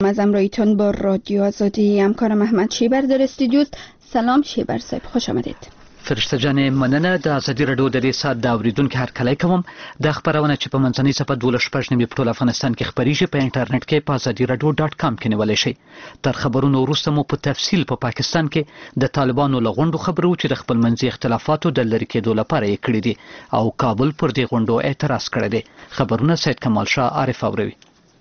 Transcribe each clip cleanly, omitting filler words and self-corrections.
از همراهیتون با رادیو آزادی همکارم احمد شیبر در استودیوست. سلام شیبر صاحب، خوش آمدید. فرشته جان مننه. د ازادي رادیو د دې ساعت د اوریدونکو هرکلی کوم. د خبرونه چې په منځنۍ صفحه 12 په ټول افغانستان کې خبرېږي په انټرنیټ کې په azadiradio.com کې نیولی شئ. تر خبرونو وروسته مو په تفصیل په پاکستان کې د طالبانو له غونډو خبرو چې د خپلمنځي اختلافاتو د لرې کېدو لپاره یې کړي دي او کابل پر دې غونډو اعتراض کړی دی. خبرونه سید کمال شاه عارف اوروي.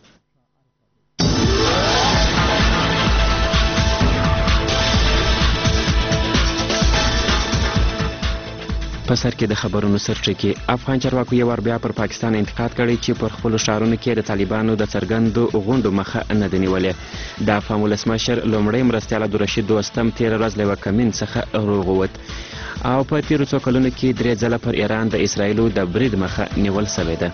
په سر کې د خبرونو سرچکې افغان چارواکو یو وار بیا پر پاکستان انتقاد کړی چې پر خپلو ښارونو کې د طالبانو د څرګندو غونډو مخه نه ده نیولې. د افغان ولسمشر لومړی مرستیال عبدالرشید دوستم تېره ورځ له یوه کمین څخه روغ ووت او په تېرو څو کلونو کې 3 ځله پر ایران د اسرائیلو د برید مخه نیول سوې ده.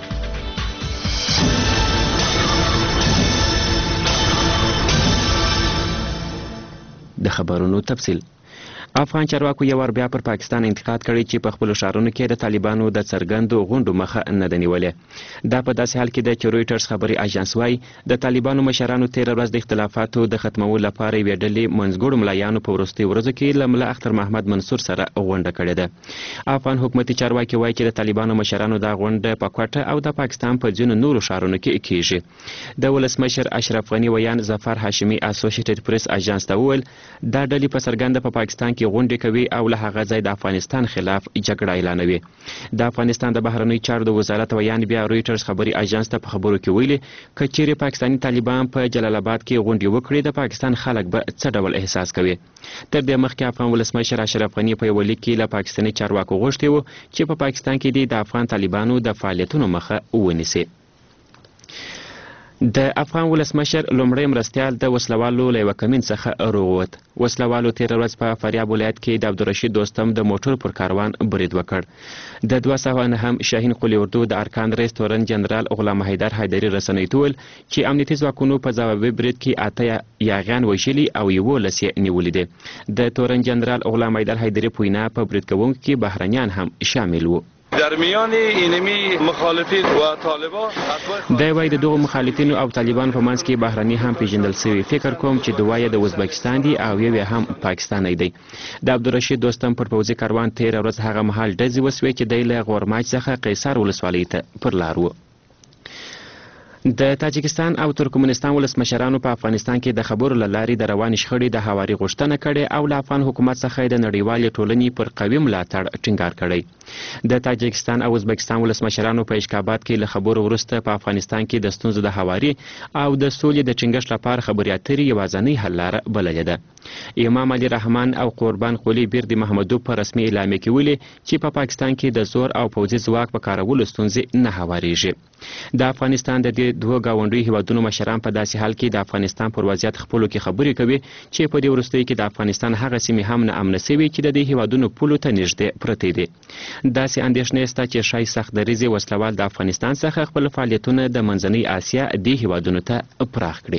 د خبرونو تفصیل. افغان چارواکو یو وار بیا پر پاکستان انتقاد کړی چې په خپلو ښارونو کې د طالبانو د څرګندو غونډو مخه نه ده نیولې. دا په داسې حال کې ده چې رویټرز خبري اژانس وایي د طالبانو مشرانو تېره ورځ د اختلافاتو د ختمولو لپاره یوې ډلې منځګړو ملایانو په وروستیو ورځو کې له ملا اختر محمد منصور سره غونډه کړې ده. افغان حکومتي چارواکي وایي چې د طالبانو مشرانو دا غونډه په کوټه او د پاکستان په ځینو نورو ښارونو کې کیږي. د ولسمشر اشرف غني ویان ظفر هاشمي اسوسییټډ پریس اژانس ته وویل دا ډلې په څرګنده په پاکستان کې غونډې کوي او له هغه ځای د افغانستان خلاف جګړه اعلانوي. د افغانستان د بهرنیو چارو د وزارت ویان بیا رویټرز خبري اژانس ته په خبرو کې ویلي که چیرې پاکستاني طالبان په جلال آباد کې غونډې وکړي د پاکستان خلک به څه ډول احساس کوي. تر دې مخکې افغان ولسمشر اشرف غني په یوه لیک کې له پاکستاني چارواکو غوښتي وو چې په پاکستان کې د افغان طالبانو د فعالیتونو مخه ونیسي. د افغان ولسمشر لومړی مرستیال د وسلوالو له یوه کمین څخه روغ ووت. وسلوالو تېره ورځ په فاریاب ولایت کې د عبدالرشید دوستم د موټر پر کاروان برید وکړ. د 209 شاهین قلي اردو د ارکان رئیس تورن جنرال غلام حیدر حیدري رسنیو ته وویل چې امنیتي ځواکونو په ځوابي برید کې 8 یاغیان وژلي او 11 یې نیولي دي. د تورن جنرال غلام حیدر حیدري په وینا په برید کوونکو کې بهرنیان هم شامل وو. در میان اینمی مخالفین و طالبان دا وایي د دغو مخالفینو او طالبانو په منځ کې بهرني هم پیژندل شوي. فکر کوم چې دوه یې د ازبکستان دي او یو هم پاکستانی دی. د عبدالرشید دوستم پر پوځي کاروان تېره ورځ هغه مهال ډزې وسوې چې دی له غورماج څخه قیصر ولسوالۍ ته پر لار و. د تاجکستان او ترکمنستان ولسمشرانو په افغانستان کې د خبرو له لارې د روانې شخړې د هواري غوښتنه کړې او له افغان حکومت څخه د نړیوالې ټولنې پر قوي ملاتړ ټینګار کړی. د تاجکستان او ازبکستان ولسمشرانو په اشکابات کې له خبرو وروسته په افغانستان کې د ستونزو د هواري او د سولې د ټینګښت لپاره خبرې اترې یوازینۍ حل لاره بللې ده. امام علي رحمان او قربان قولي بیردي محمدوب په رسمي اعلامیه کې ویلي چې په پاکستان کې د زور او پوځي ځواک په کارولو ستونزې نه هوارېږي. د افغانستان د دې دوه ګاونډیو هیوادونو مشران په داسې حال کې د افغانستان پر وضعیت خپلو کې خبرې کوي چې په دې وروستیو کې د افغانستان هغه سیمې هم نا امنه سوي چې د دې هیوادونو پولو ته نږدې پرتې دي. داسې اندېښنې شته چې ښایي سخت دریځي وسلوال د افغانستان څخه خپل فعالیتونه د منځنۍ اسیا دې هیوادونو ته پراخ کړي.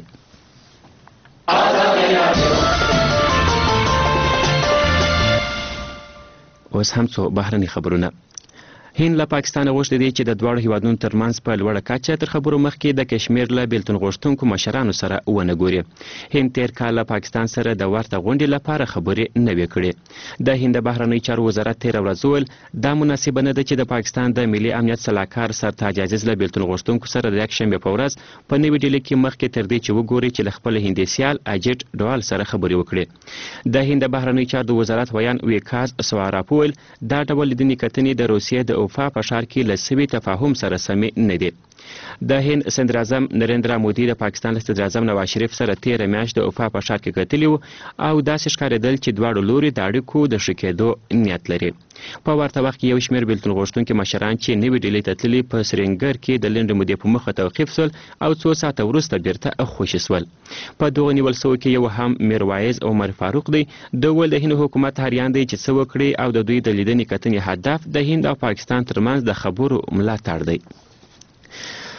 اوس هم څو بهرني خبرونه. هند له پاکستانه غوښتي دي چې د دواړو هیوادونو ترمنځ په لوړه کچه تر خبرو مخکې د کشمیر له بیلتون غوښتونکو مشرانو سره ونه ګوري. هند تېر کال له پاکستان سره د ورته غونډې لپاره خبرې نه وې کړې. د هند د بهرنیو چارو وزارت تېره ورځ وویل دا مناسبه نه ده چې د پاکستان د ملي امنیت سلاکار سرتاج عزیز له بیلتون غوښتونکو سره د یکشنبې په ورځ په نوې ډیلي کې مخکې تر دې چې وګوري چې له خپل هندي سیال اجیت ډوال سره خبرې وکړي. د هند د بهرنیو چارو د وزارت ویان ویکاس سواراپ وویل دا ډول لیدنې کتنې د روسیې د اوفا په ښار کې له سوي تفاهم سره سمې نه دي. د هند صدر اعظم نریندرا مودي د پاکستان صدر اعظم نواز شریف سره تېره میاشت د اوفا په ښار کې کتلي وو او داسې ښکارېدل چې دواړو لوري د اړیکو د ښه کېدو نیت لري. په ورته وخت کې یو شمېر بیلتون غوښتونکي مشران چې نوې ډیلي ته تللي په سرینګر کې د لنډې مودې په مخه توقیف شول او څو ساعته وروسته بیرته خوشي شول. په دغو نیول شویو کې یو هم میروایز عمر فاروق دی. ده وویل د هند حکومت هریان دی چې څه وکړي او د دوی د لیدنې کتنې هدف د هند او پاکستان ترمنځ د خبرو ملاتړ دی.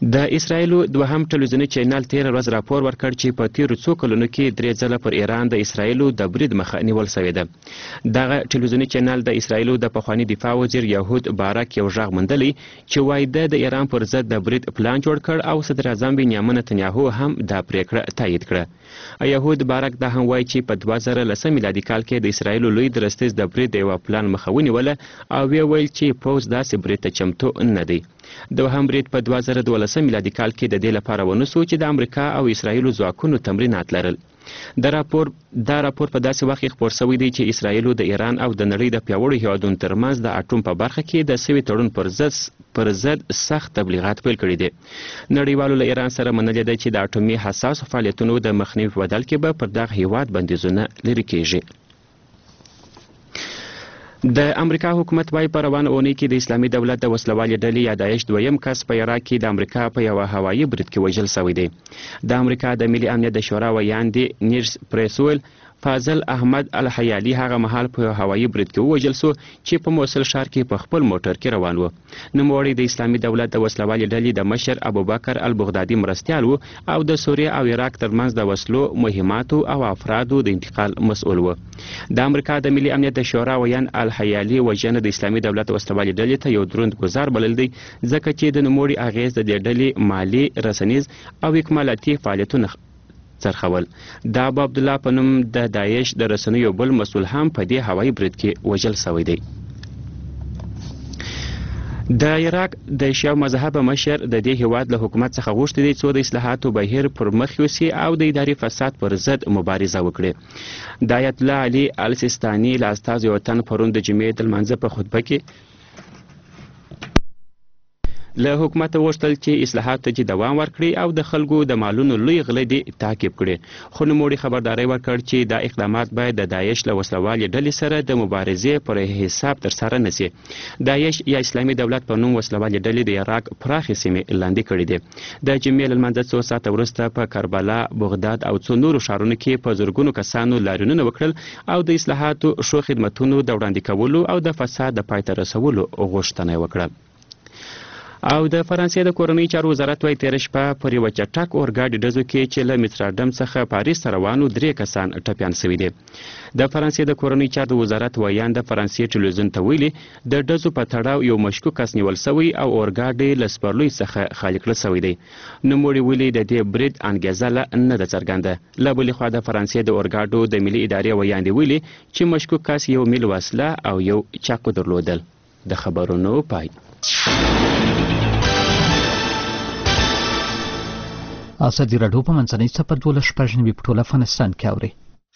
د اسرایلو دوهم ټلویزیوني چینل تیر ورځ راپور ورکړ چې په تیرو څو کلونو کې 3 ځله پر ایران د اسرایلو د برید مخه نیول شوې ده. دغه ټلویزیوني چینل د اسرایلو د پخواني دفاع وزیر یهود بارک یو ژغ مندلی چې وایي د ایران پر ضد د برید پلان جوړ کړ او صدر اعظم بنیامین نتنیاهو هم دا پریکړه تایید کړه. یهود بارک دا هم وایي چې په 2010 میلادي کال کې د اسرایلو لوی درستیز د برید یو پلان مخه ونیوله او ویل چې پوز داسې برید ته چمتو نه دی. دوهم برید په 2012 میلادي کال کې د دې لپاره ونسو چې د امریکا او اسرایلو ځواکونو تمرینات لرل. دا راپور په داسې وخت کې خپور شوی دی چې اسرایلو د ایران او د نړۍ د پیاوړو هیوادونو ترمنځ د اټوم په برخه کې د سوي تړون پر ضد سخت تبلیغات پیل کړي دي. نړیوالو له ایران سره منلې ده چې د اټومي حساس فعالیتونو د مخنیوي په بدل کې به پر دغه هیواد بندیزونه لرې کیږي. د امریکا حکومت وايي په روانه اونۍ کې د اسلامي دولت د وسلوالې ډلې یا داعش دویم کس په عراق کې د امریکا په یوه هوایي برید کې وژل شوی دی. د امریکا د ملي امنیت د شورا ویاندې نیرس پریسول فاضل احمد الحیالي هغه مهال په هوایي برید کې ووژل شو چې په موصل ښار کې په خپل موټر کې روان و. نوموړی د اسلامي دولت د وسلوالې ډلې د مشر ابوبکر البغدادي مرستیال و او د سوریه او عراق ترمنځ د وسلو مهماتو او افرادو د انتقال مسؤل و. د امریکا د ملي امنیت د شورا ویان الحیالي وژنه د اسلامي دولت وسلوالې ډلې ته یو دروند ګزار بلل دی ځکه چې د نوموړي اغیز د دې ډلې مالي رسنیز او اکمالاتي فعالیتونه څرخول. د ابو عبدالله په نوم د داعش د رسنیو بل مسؤل هم په دې هوایي برید کې وژل شوی دی. د عراق د شیعه مذهبه مشر د دې هیواد له حکومت څخه غوښتي دی څو د اصلاحاتو بهیر پر مخ یوسي او د اداري فساد پر ضد مبارزه وکړي. د آیت الله علي السیستاني له استازو یو تن پرون د جمعې د لمانځه په خطبه کې له حکومت غوښتل چې اصلاحاتو ته دوام ورکړي او د خلکو د مالونو لوی غلې دي تعقیب کړي. خو نوموړي خبرداری ورکړ چې دا اقدامات باید د داعش له وسلوالې ډلې سره د مبارزې پر حساب ترسره نشي. داعش یا اسلامي دولت په نوم وسلوالې ډلې د عراق پراخې سیمې لاندې کړي دي. د جمعې له لمانځه څو ساعته وروسته په کربلا، بغداد او څو نورو ښارونو کې په زرګونو کسانو لاریونونه وکړل او د اصلاحاتو ښو خدمتونو د وړاندې کولو او د فساد د پای ته رسولو غوښتنه وکړه. او د فرانسې د کورنۍ چارو وزارت وايي تېره شپه پر یوه چټک اورګاډي ډزو کې چې له مسترډم څخه پاریس ته روانو 3 کسان ټپیان شوي دي. د فرانسې د کورنۍ چارو وزارت ویان د فرانسې ټلویزیون ته ویلي د ډزو په تړاو یو مشکوک کس نیول شوی او اورګاډي له سپرلوی څخه خالي کړل شوی دی. نوموړي ویلي د دې برید انګېزه نه ده څرګنده. له بلې خوا د فرانسې د اورګاډو د ملي ادارې ویاندې ویلي چې مشکوک کس یو میل وسله او یو چاقو درلودل. د خبرونو پای. ازادي راډیو په منځنۍ سفر 12 په ټول افغانستان کې اوري.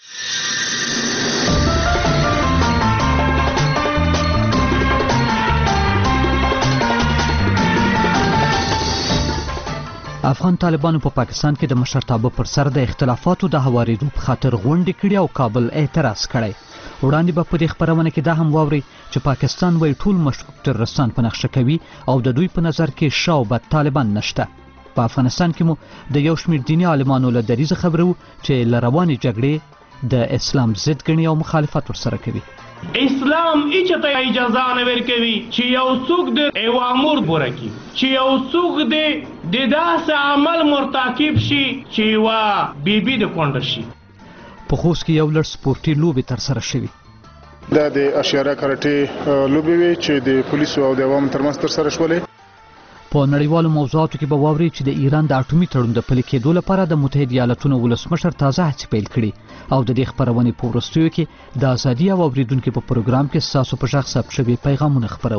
افغان طالبانو په پاکستان کې د مشرتابه پر سر د اختلافاتو د هوارېدو په خاطر غونډې کړي او کابل اعتراض کړی. وړاندې به په دې خبرونه کې دا هم واوري چې پاکستان وایي ټول مشکوک تروریستان په نقشه کوي او د دوی په نظر کې ښه او بد طالبان نشته. په افغانستان کې مو د یو شمېر دیني عالمانو له دریځه خبرو چې له روانې جګړې د اسلام ضد ګڼي او مخالفت ورسره کوي. اسلام ایچته اجازه نه ورکوي چې یو څوک د اوامر پوره کړي، چې یو څوک د داسې عمل مرتکب شي چې یوه بیبي د کونډه شي. په خوست کې یو لړ سپورټي لوبې ترسره شوي. دا د اشیاره کراټې لوبې وې چې د پولیسو او د عوامو ترمنځ ترسره شولې. په نړیوالو موضوعاتو کې به واوري چې د ایران د اټومي تړون د پلي کېدو لپاره د متحده ایالاتونو ولسمشر تازه هڅې پیل کړي او د دې خپرونې په وروستیو کې د ازادي او اوریدونکو په پروګرام کې ستاسو په غږ ثبت شوي پیغامونه خپرو.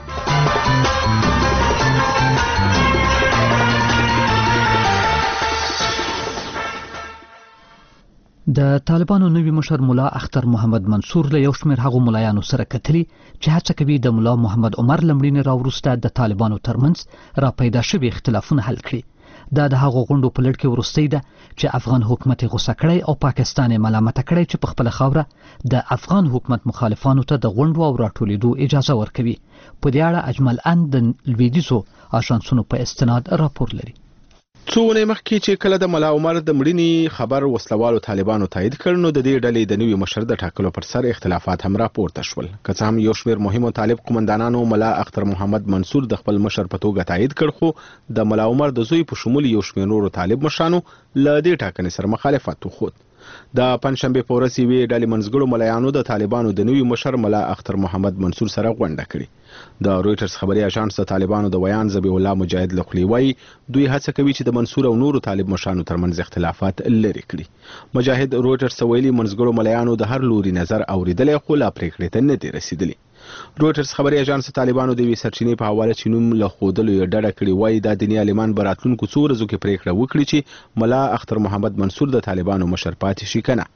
د طالبانو نوي مشر ملا اختر محمد منصور له یو شمېر هغو ملایانو سره کتلي چې هڅه کوي د ملا محمد عمر له مړینې راوروسته د طالبانو ترمنځ را پیدا شوي اختلافونه حل کړي. دا د هغو غونډو په لړ کې وروستۍ ده چې افغان حکومت یې غوسه کړی او پاکستان یې ملامته کړی چې په خپله خاوره د افغان حکومت مخالفانو ته د غونډو او راټولېدو اجازه ورکوي. په دې اړه اجمل ان د لویدیځو آژانسونو په استناد راپور لري. څو ونې مخکې چې کله د ملا عمر د مړینې خبر وسلوالو طالبانو تایید کړ نو د دې ډلې د نوي مشر د ټاکلو پر سر اختلافات هم راپورته شول. که څه هم یو شمېر مهمو طالب قومندانانو ملا اختر محمد منصور د خپل مشر په توګه تایید کړ خو د ملا عمر د زوی په شمول یو شمېر نورو طالب مشرانو له دې ټاکنې سره مخالفت وښود. د پنځشنبه په ورځ یوې ډلې منځګړو ملایانو د طالبانو د نوي مشر ملا اختر محمد منصور سره غونډه کړې. د رويټرز خبري اژانس د طالبانو د ویان ذبیح الله مجاهد لخوا وایي دوی هڅه کوي چې د منصور او نورو طالب مشرانو ترمنځ اختلافات لرې کړي. مجاهد رويټرز ویلي منځګړو ملایانو د هر لوري نظر اوریدلی خو لا پریکړې ته نه دي رسیدلي. رويټرز خبري اژانس طالبانو د وی سرچینې په حواله چې نوم له خودلو یې ډډه کړې وایي د دنیا عالمان براتلونکو څو ورځو کې پریکړه وکړي چې ملا اختر محمد منصور د طالبانو مشر پاتې شي کنه.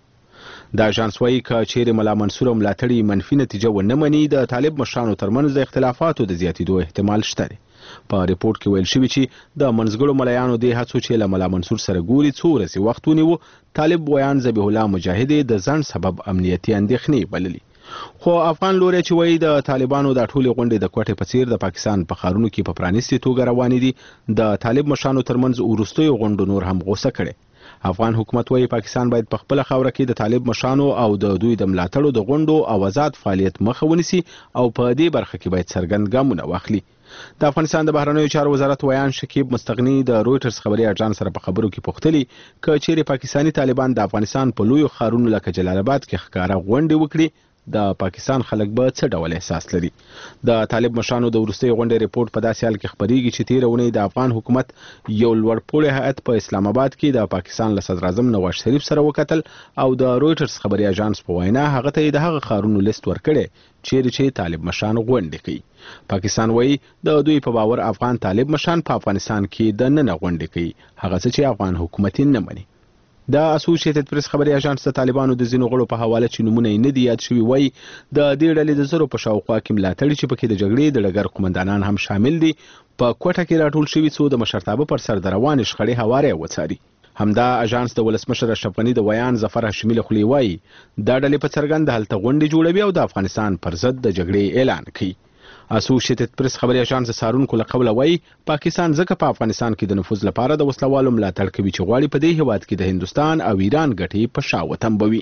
د اژانس وایي که چیرې ملا منصور او ملاتړي منفي نتیجه ونه مني د طالب مشرانو ترمنځ د اختلافاتو د زیاتېدو احتمال شته دی. په ریپورت کې ویل شوي چې د منځګړو ملایانو دې هڅو چې له ملا منصور سره ګوري څو ورځې وخت ونیو. طالب ویان ذبیح الله مجاهد د ځنډ سبب امنیتي اندېښنې بللي. خو افغان لوري چې وایي د طالبانو د ټولې غونډې د کوټې په څیر د پاکستان په ښارونو کې په پرانیستي توګه روانې دي د طالب مشرانو ترمنځ وروستیو غونډو نور هم غوسه کړي. افغان حکومت وایي پاکستان باید په خپل خاوره کې د طالب مشرانو او د دوی د ملاتړو د غونډو او آزاد فعالیت مخه ونیسي او په دې برخه کې باید څرګند ګامونه واخلي. د افغانستان د بهرنیو چارو وزارت ویان شکیب مستغنی د رويټرز خبري اژانس سره په خبرو کې پوښتلي که چیرې پاکستاني طالبان د افغانستان په لویو ښارونو لکه جلال آباد کې ښکاره غونډې وکړي د پاکستان خلک به څه ډول احساس لري. د طالب مشرانو د وروستۍ غونډې ریپورت په داسې حال کې خبرېږي چې تېره اونۍ د افغان حکومت یو لوړپوړی هیئت په اسلام آباد کې د پاکستان له صدر اعظم نواز شریف سره وکتل او د رويټرز خبري اژانس په وینا هغه ته د هغه ښارونو لیست ورکړی چیرې چې طالب مشران غونډې کوي. پاکستان وایي د دوی په باور افغان طالب مشران په افغانستان کې د ننه غونډې کوي هغه څه چې افغان حکومت نه مني. د اسوسییټډ پریس خبري اژانس د طالبانو د ځینو غړو په حواله چې نمونه یې نه دي یاد شوي وایي د دې ډلې د زرو په شاوخوا کې ملاتړي چې پکې د جګړې د ډګر قومندانان هم شامل دي په کوټه کې راټول شوي څو د مشرتابه پر سر د روانې شخړې هواری وڅاري. همدا اژانس د ولسمشر اشرف غني د ویان ظفر هاشمي لخوا وایي دا ډلې په څرګند هلته غونډې جوړوي او د افغانستان پر ضد د جګړې اعلان کوي. اسوسییټډ پریس خبري اژانس سارونکو له قوله وایي پاکستان ځکه په افغانستان کې د نفوذ لپاره د وسلوالو ملاتړ کوي چې غواړي په دې هیواد کې د هندوستان او ایران ګټې په شا وتمبوي.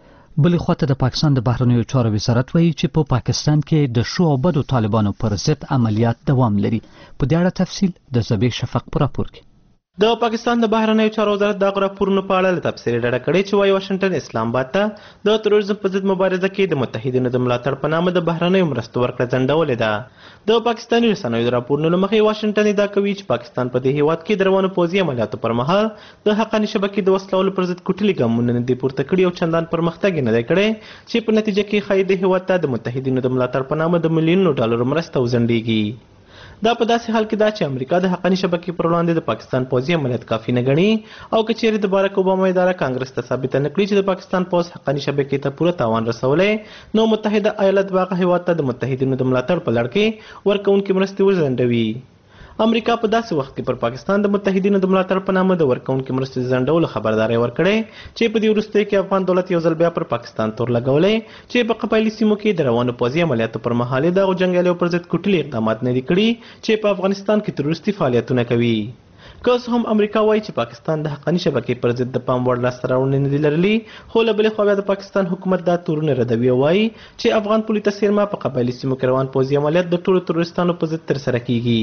بلې خواته د پاکستان د بهرنیو چارو وزارت وایي چې په پاکستان کې د شو او بدو طالبانو پر ضد عملیات دوام لري. په دې اړه تفصیل د زبیح شفق په راپور کې. د پاکستان د بهرنیو چارو وزارت د راپورونو په اړه تفصیلي ډډه کړې چې وايي واشنگټن اسلام آباد ته د تروریزم په ضد مبارزه کې د متحدینو د ملاتړ په نامه د بهرنیو مرستو ورکړه ځنډولې ده. د پاکستاني رسنیو د راپورونو له مخې واشنگټن ادعا کوي چې پاکستان په دې هیواد کې د روانو پوځي عملیاتو پر مهال د حقاني شبکې د وسلوالو پر ضد کوټلي ګامونه نه دي پورته کړي او چندان پرمختګ نه دی کړی چې په نتیجه کې ښایي د هیواد ته د متحدینو د ملاتړ په نامه د میلیونونو ډالرو مرسته وځنډېږي. دا په داسې حال کې دا چې امریکا د حقاني شبکې پر وړاندې د پاکستان پوځي عملیات کافي نه ګڼي او که چیرې د بارک اوباما اداره کانګرس ته ثابته نه کړي چې د پاکستان پوځ حقاني شبکې ته پوره تاوان رسولی نو متحده ایالات به هغه هیواد ته د متحدینو د ملاتړ په لړ کې ورکوونکې مرستې وځنډوي. امریکا په داسې وخت کې پر پاکستان د متحدینو د ملاتړ په نامه د ورکوونکې مرستې د ځنډولو خبرداری ورکړی چې په دې وروستیو کې افغان دولت یو ځل بیا پر پاکستان تور لګولی چې په قبایلي سیمو کې د روانو پوځي عملیاتو پر مهال د هغو جنګیالیو پر ضد کوټلي اقدامات نه دي کړي چې په افغانستان کې تروریستي فعالیتونه کوي. که اوس هم امریکا وایي چې پاکستان د حقاني شبکې پر ضد د پام وړ لاسته راوړنې نه دي لرلي خو له بلې خوا بیا د پاکستان حکومت دا تورونه ردوي او وایي چې افغان پولي څیرمه په قبایلي سیمو کې روان پوځي عملیات د ټولو تروریستانو په ضد ترسره کیږي.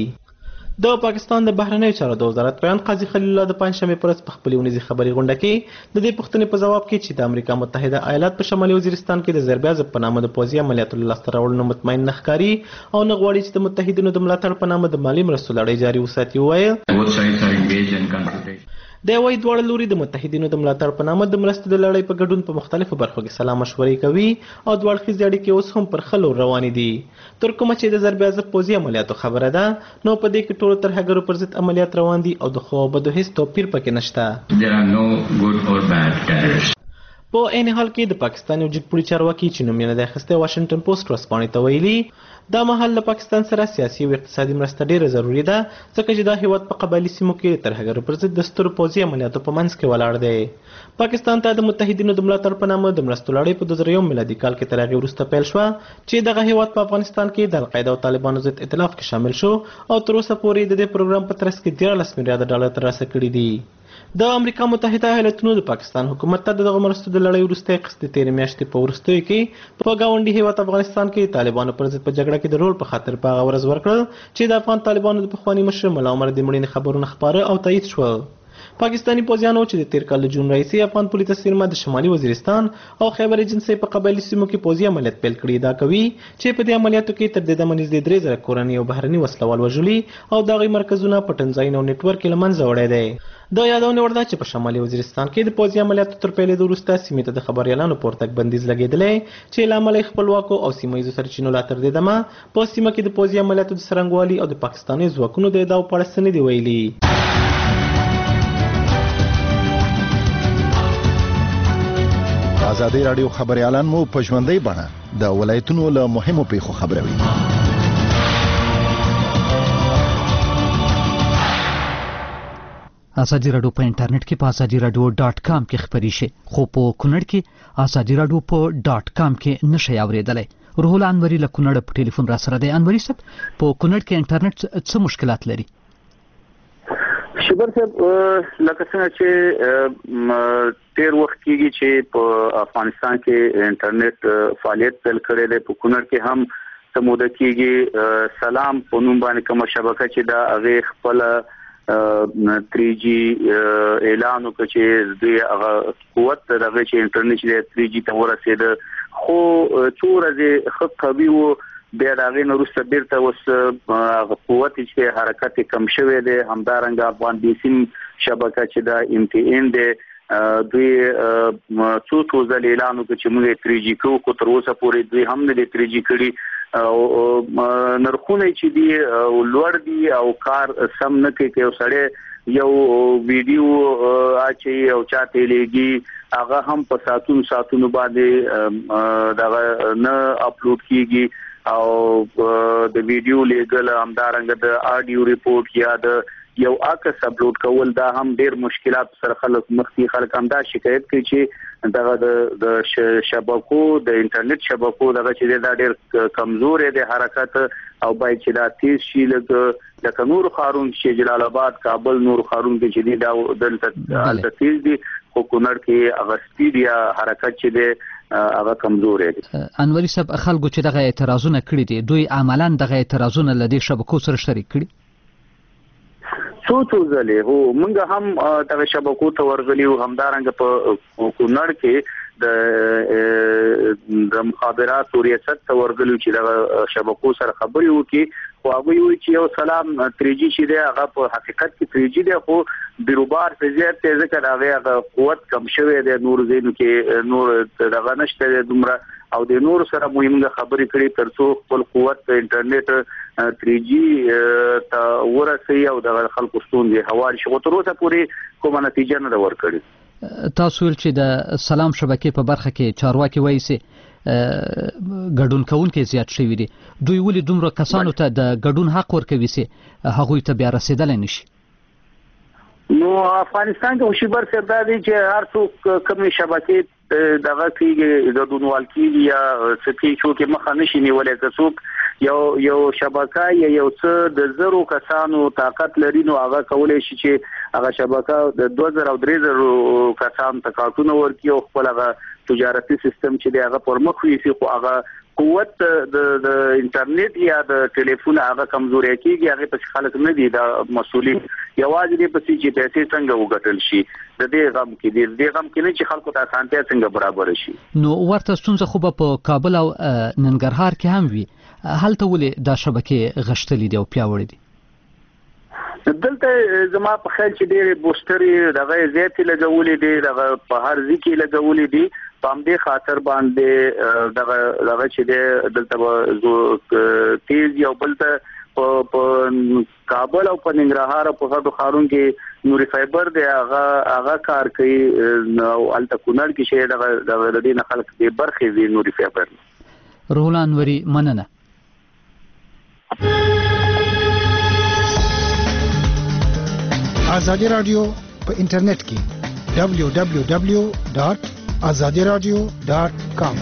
د پاکستان د بهرنیو چارو د وزارت بیان قاضي خلیل الله د پنځشنبې په ورځ په خپلې ونیزې خبري غونډه کې د دې پوښتنې په ځواب کې چې د امریکا متحده ایالات په شمالي وزیرستان کې د ضربې عضب په نامه د پوځي عملیاتو له لاسته راوړلو مطمئن نه ښکاري او نه غواړي چې د متحدینو د ملاتړ په نامه د مالي مرستو لړۍ جاري وساتي. وویل د وایي دواړه لوري د متحدینو د ملاتړ په نامه د مرستو د لړۍ په ګډون په مختلفو برخو کې سلا مشورې کوي او دواړه ښځې اړیکې اوس هم پر ښه لور روانې دي. تر کومه چې د ضربې عضب پوځي عملیاتو خبره ده نو په دې کې ټولو ترهګرو پر ضد عملیات روان دي او د ښو او بدو هیڅ توپیر پکې نشته. په عین حال کې د پاکستان یو جګپوړي چارواکي چې نوم یې نه دی اخیستی واشنګټن پوسټ ورځپاڼې ته ویلي دا مهال له پاکستان سره سیاسي او اقتصادي مرسته ډیره ضروري ده ځکه چې دا هیواد په قبایلي سیمو کې ترهګرو پر ضد د سترو پوځي عملیاتو په منځ کې ولاړ دی. پاکستان ته د متحدینو د ملاتړ په نامه د مرستو لړۍ په 2001 میلادي کال کې تر هغې وروسته پیل شوه چې دغه هیواد په افغانستان کې د القاعده او طالبانو ضد ائتلاف کې شامل شو او تر اوسه پورې د دې پروګرام په ترڅ کې 13 میلیارډ ډالر ترلاسه کړي دي. د امریکا متحده ایالاتونو د پاکستان حکومت ته دغه مرستو د لړۍ وروستی قسط د تېرې میاشتې په وروستیو کې په ګاونډي هیواد افغانستان کې طالبانو پر ضد په جګړه کې د رول په خاطر په هغه ورځ ورکړل چې د افغان طالبانو د پخواني مشر ملا عمر د مړینې خبرونه خپاره او تایید شول. پاکستانی پوځیانو چې د تیر کال جون راهیسې افغان پولیس سیمه د شمالي وزیرستان او خیبر ایجنسۍ په قبایلي سیمو کې پوځي عملیات پیل کړي ادعا کوي چې په دې عملیاتو کې تر دې دمه نږدې 3000 کورنۍ او بهرني وسلوال وژلي او د هغوی مرکزونه پټنځایونه او نیټورک یې له منځه وړی دی. د یادونه وړ ده چې په شمالي وزیرستان کې د پوځي عملیاتو تر پیلېدو وروسته سیمې ته د خبریالانو پورتګ بندیز لګېدلی چې له امله یې خپلواکو او سیمه ییزو سرچینو لا تر دې دمه په سیمه کې د پوځي عملیاتو د څرنګوالي او د پاکستاني ځواکونو د ادعاو په اړه څه نه دي ویلي. ازادي راډیو خبريالان مو په ژوندۍ بڼه د ولایتونو له مهمو پیښو خبروي. ازادي راډیو په انټرنیټ کې په azadiradio.com کې خبري شي خو په کونړ کې ازادي راډیو په .com کې نشي اوریدلای. روح الله انوري له کونړ په ټلیفون را سره دی. انوري صاحب په کونړ کې انټرنیټ څه مشکلات لري؟ شبر صاحب لکه څنګه چې تیر وخت کېږي چې په افغانستان کې انټرنیټ فعالیت پیل کړی دی په کونړ کې هم څه موده کېږي سلام په نوم باندې کومه شبکه چې دا هغې خپله 3G اعلان وکړ چې دوی هغه قوت دغه چې انټرنیټ چې 3G ته ورسېده خو څو ورځې ښه قوي و بیا د هغې نه وروسته بیرته اوس هغه قوت چې حرکت کم شوی دی. همدارنګه افغان بیسیم شبکه چې د MTN دی دوی څو ځله اعلان وکړ چې موږ 3G کوو خو تر اوسه پورې دوی هم نه دی 3G کړي او نرخونه چې دي لوړ دي او کار سم نه کوي. یو سړی یو ویډیو اچي او چاته لګي هغه هم په ساتونو باندې دغه نه اپلوډ کیږي او د ویډیو لیګل همدارنګه د آډیو ریپورت یا د یو عکس اپلوډ کول دا هم ډیر مشکلات سره خلک مخکې خلک هم دا شکایت کوي چې دغه د شبکو د انټرنیټ شبکو دغه چې دا ډیر کمزور دی حرکت او باید چې دا تیز شي لکه نور خارون چې جلال آباد کابل نور خارون کې چې دا دلته تیز دي خو کونړ کې هغه سپیډ یا حرکت چې دی هغه کمزور دی. انوري صاحب خلکو چې دغه اعتراضونه کړي دي دوی عملاً دغه اعتراضونه له دې شبکو سره شریک کړي؟ څو ځلې هو موږ هم دغه شبکو ته ورغلي او همدارنګه په کونړ کې د مخابراتو ریاست ته ورغلي چې دغه شبکو سره خبرې وکړي خو هغه وایي چې یو سلام 3G چې دی هغه په حقیقت کې 3G دی خو بیروبار په زیات تیزه کړه هغه قوت کم شوی دی نور زینو کې نور دغه نشته دومره او د نور سره مهمه خبرې کړي ترڅو خپل قوت انټرنیټ 3G ته ورسي او د خلکو ستونزې حوالې شو تر اوسه پورې کومه نتیجه نه ورکړي. تاسو ول چې د سلام شبکې په برخه کې چارواکي وایي چې ګډون کوونکي زیات شوي دي دوی ولې دومره کسانو ته د ګډون حق ورکوي چې هغوی ته بیا رسیدلی نشي؟ نو افغانستان کې شبر سره دی چې هر څوک کومې شبکې دغه کېږي د ګډونوال کېږي یا سکی شو کې مخه نشي نیولای که څوک یو شبکه یا یو څه د زرو کسانو طاقت لري نو هغه کولای شي چې هغه شبکه د 2000 او 3000 کسانو ته کارتونه ورکړي او خپل هغه تجارتي سیستم چې دی هغه پرمخ وي خو هغه قوت د انټرنیټ یا د ټلیفون هغه کمزوري کېږي هغه په خلک نه دي د مسؤلین یوازې د پسې چې پیسې څنګه وګټل شي د دې غم کې نه چې خلکو ته اسانتیا څنګه برابر شي. نو ورته ستونزه خو په کابل او ننګرهار کې هم وي هلته ولې دا شبکې غشتلې دي او پیاوړې دي؟ دلته زما په خیال چې ډېر بوستري دغه زیاتې لګولې دي دغه په هر ځکه لګولې دي په همدې خاطر باندې دغه چې دلته تیز یو بلته په کابل او په ننګرهار او په هغو ښارونو کې نوري فایبر دی هغه کار کوي او الته کونړ کې شي د دې نه خلک به برخې وي نوري فایبر. روح انوري مننه. ازادي رادیو په انټرنیټ کې www.azadiradio.com.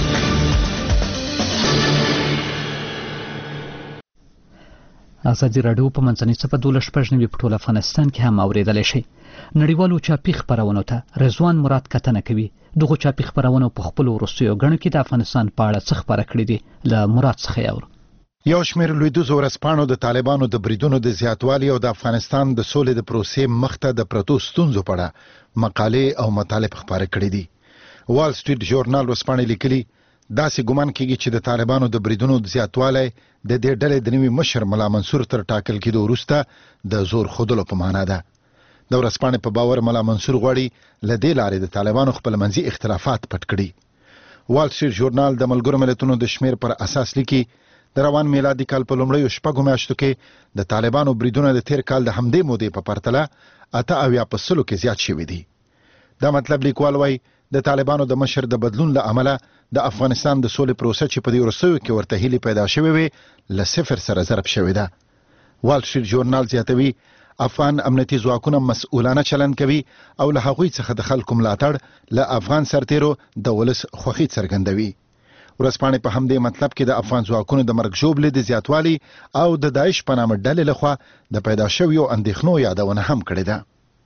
ازادي رادیو په منځنۍ صفحه 12 په ټول افغانستان کې هم اوریدل شي. نړیوالو چاپی خبرونو ته رضوان مراد کتنه کوي. دغه چاپی خبرونو په خپل وروستیو غړو کې د افغانستان په اړه څه خبره کړې دي. له مراد څخه یاور. یو شمېر لویدیځو ورځپاڼو د طالبانو د بریدونو د زیاتوالي او د افغانستان د سولې د پروسې مخته د پرتو ستونزو په اړه مقالې او مطالب خپاره کړي دي. وال سټریټ ژورنال ورځپاڼې لیکلي داسې ګمان کیږي چې د طالبانو د بریدونو د زیاتوالی د دې ډلې د نوي مشر ملا منصور تر ټاکل کېدو وروسته د زور ښودلو په معنا ده. د ورځپاڼې په باور ملا منصور غواړي له دې لارې د طالبانو خپلمنځي اختلافات پټ کړي. وال سټریټ ژورنال د ملګرو ملتونو د شمېر پر اساس لیکي د روان میلادي کال په لومړیو 6 میاشتو کې د طالبانو بریدونه د تیر کال د همدې مودې په پرتله 88% کې زیات شوي دي. دا مطلب لیکوال وایي د طالبانو د مشر د بدلون له امله د افغانستان د سولې پروسه چې په دې وروستیو کې ورته هیلې پیدا شوې وي له صفر سره ضرب شوې ده. وال سټریټ ژورنال زیاتوي افغان امنیتي ځواکونه مسؤلانه چلند کوي او له هغوی څخه د خلکو ملاتړ له افغان سرتیرو د ولس خوښي څرګندوي. ورځپاڼې په همدې مطلب کې د افغان ځواکونو د مرګ ژوبلې د زیاتوالي او د داعش په نامه ډلې لخوا د پیدا شویو اندېښنو یادونه هم کړې ده.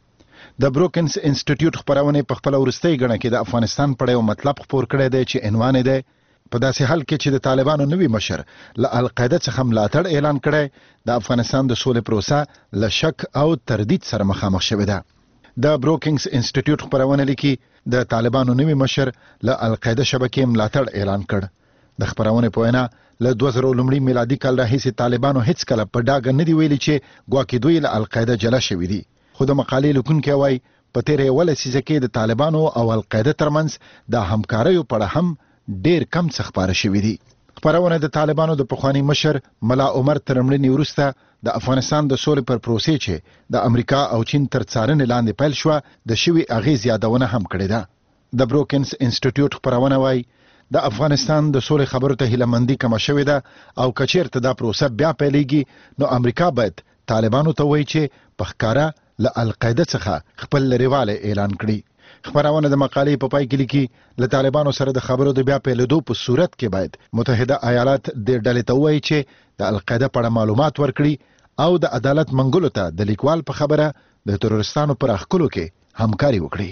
د بروکنز انسټیټیوټ خپرونې په خپل ورستۍ غړنه کې د افغانستان په اړه مطلب خپور کړی دی چې عنوان دی په داسې حال کې چې د طالبانو نوي مشر له القاعده څخه ملاتړ اعلان کړی د افغانستان د سولې پروسه له شک او تردید سره مخامخ شوې ده. د بروکنز انسټیټیوټ خپرونه لیکي د طالبانو نوي مشر له القاعده شبکې ملاتړ اعلان کړ. د خپرونې په وینا له 2000 لومړي میلادي کال راهیسې طالبانو هیڅ کله په ډاګه نه دی ویلي چې ګواکې دوی له القاعده جلا شوي دي. خو د مقالې لیکونکی وایي په تیرې اوله لسیزه کې د طالبانو او القاعده ترمنځ د همکاریو په اړه هم ډېر کم څه خپاره شوي دي. خپرونه د طالبانو د پخواني مشر ملا عمر تر مړینې وروسته د افغانستان د سولې پر پروسې چې د امریکا او چین تر څارنې لاندې پیل شوه د شوي اغېز یادونه هم کړې ده. د بروکنز انسټیټیوټ خپرونه وایي د افغانستان د سولې خبرو ته هیلهمندي کمه شوې ده او که چېرته دا پروسه بیا پیلېږي نو امریکا باید طالبانو ته وایي چې په ښکاره له القاعده څخه خپل لرېوالی اعلان کړي. خبرونه د مقالې په پای کې لیکي له طالبانو سره د خبرو د بیا پیلېدو په صورت کې باید متحده ایالات د ډلې ته وایي چې د القاعده په اړه معلومات ورکړي او د عدالت منګولو ته د لیکوال په خبره د ترورستانو پر اخکلو کې همکاري وکړي.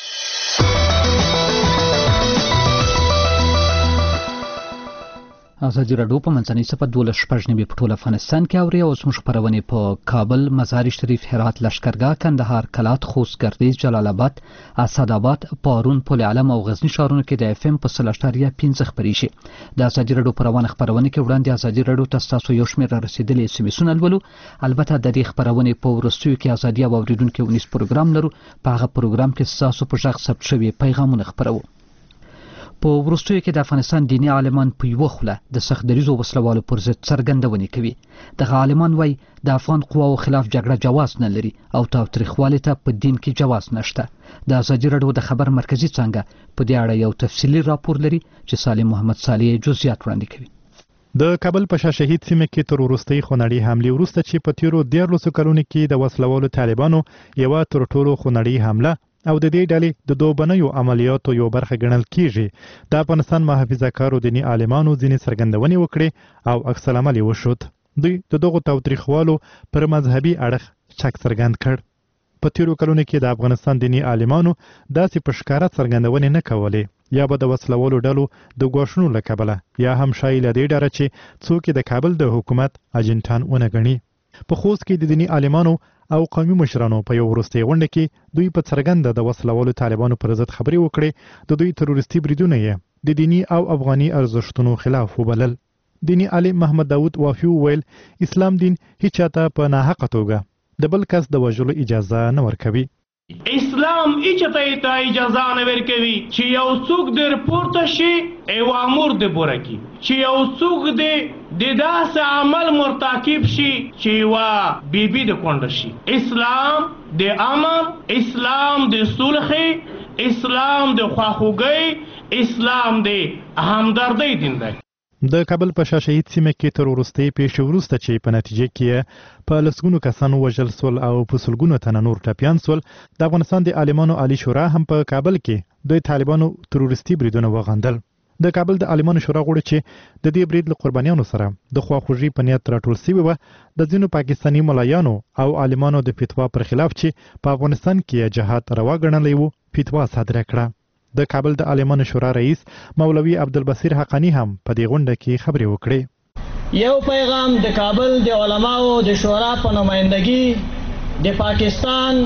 ازادي رادیو په منځنۍ صفحه 12 په ټول افغانستان کې اوري او زموږ خبرونه په کابل، مزار شریف، هرات، لشکرګاه، کندهار، کلات، خوست، ګردیز، جلال آباد، اسداباد، پارون، پل علم او غزنی ښارونو کې د اف ام په 3.5 خبري شي. د ازادي رادیو پروانه خبرونه کې وړاندې ازادي رادیو تاسو یو شمېر رسیدلې اس ام اسونه ولولو. البته د دې خبرونه په ورستیو کې ازادي او اوریدونکو ونیس پروګرام لرو. په هغه پروګرام کې تاسو په ځخ ثبت شوی پیغامونه خبرو. په وروستیو کې د افغانستان دیني عالمان په یوه خوله د سختدریزو وسلوالو پر ضد څرګندونې کوي. دغه عالمان وایي د افغان قواو خلاف جګړه جواز نه لري او تاوتریخوالي ته په دین کې جواز نشته. د ازادي رادیو د خبر مرکزي څانګه په دې اړه یو تفصیلي راپور لري چې سالم محمد صالح جزئیات وړاندې کوي. د کابل په شاه شهید سیمه کې تر وروستۍ خونړۍ حملې وروسته چې په تیرو 14 کلونو کې د وسلوالو طالبانو یوه تر ټولو خونړۍ حمله او د دې ډلې د دوبنیو عملیاتو یو برخه ګڼل کیږي. د افغانستان محافظه کارو دیني عالمانو ځینې څرګندونې وکړې او عکس العمل یې وښود. دوی د دغو تاوتریخوالو پر مذهبي اړخ شک څرګند کړ. په تیرو کلونو کې د افغانستان دیني عالمانو داسې په ښکاره څرګندونې نه کولې، یا به د وسلوالو ډلو د ګواښونو له کبله، یا هم ښایي له دې ډاره چې څوک د کابل د حکومت اجنټان ونه ګڼي. په خوست کې د دیني عالمانو او قومي مشرانو په یو وروستۍ غونډه کې دوی په څرګنده د وسلوالو طالبانو پر ضد خبرې وکړې. د دوی تروریستي بریدونه یې د دیني او افغاني ارزښتونو خلاف وبلل. دیني عالم محمد داود وافي وویل اسلام دین هیڅ چاته په ناحقه توګه د بل کس د وژلو اجازه نه ورکوي. اسلام ایچته ته اجازه نه ورکوي چې یو څوک در پورته شي اوامر د پوره کی، چې یو څوک د داسې عمل مرتکب شي چې وا بیبي د کونډه شي. اسلام د امن، اسلام د صلح، اسلام د خواخوږۍ، اسلام د همدردۍ دین دی. د کابل په شاه شهید سیمه کې تر وروستۍ پیښې وروسته چې په نتیجه کې په لسګونو کسانو وژل سول او په سلګونو تنه نور ټپیان سول، د افغانستان د عالمانو عالی شورا هم په کابل کې د طالبانو تروریستي بریدونه وغندل. د کابل د عالمانو شورا غوړي چې د دې برید له قربانیانو سره د خواخوږي په نیت راټول شوی و، د ځینو پاکستاني ملایانو او عالمانو د فتوا پر خلاف چې په افغانستان کې جهاد روا ګڼلی و فتوا صادره کړه. د کابل د عالمانو شورا رئیس مولوي عبدالبصیر حقانی هم په دې غونډه کې خبرې وکړې. یو پیغام د کابل د علماو د شورا په نمائندګي د پاکستان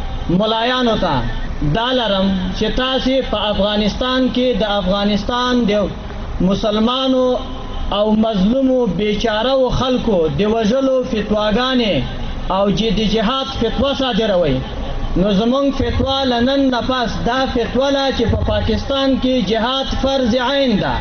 ملایانو ته دا لرم چې تاسو په افغانستان کې د افغانستان د مسلمانو او مظلومو بیچاره خلکو د وژلو فتواګانې او د جهاد فتوا صادروي. نو زمونږ فتوا لنن نفس دا فتوا لا چې په پاکستان کې جهاد فرض عین ده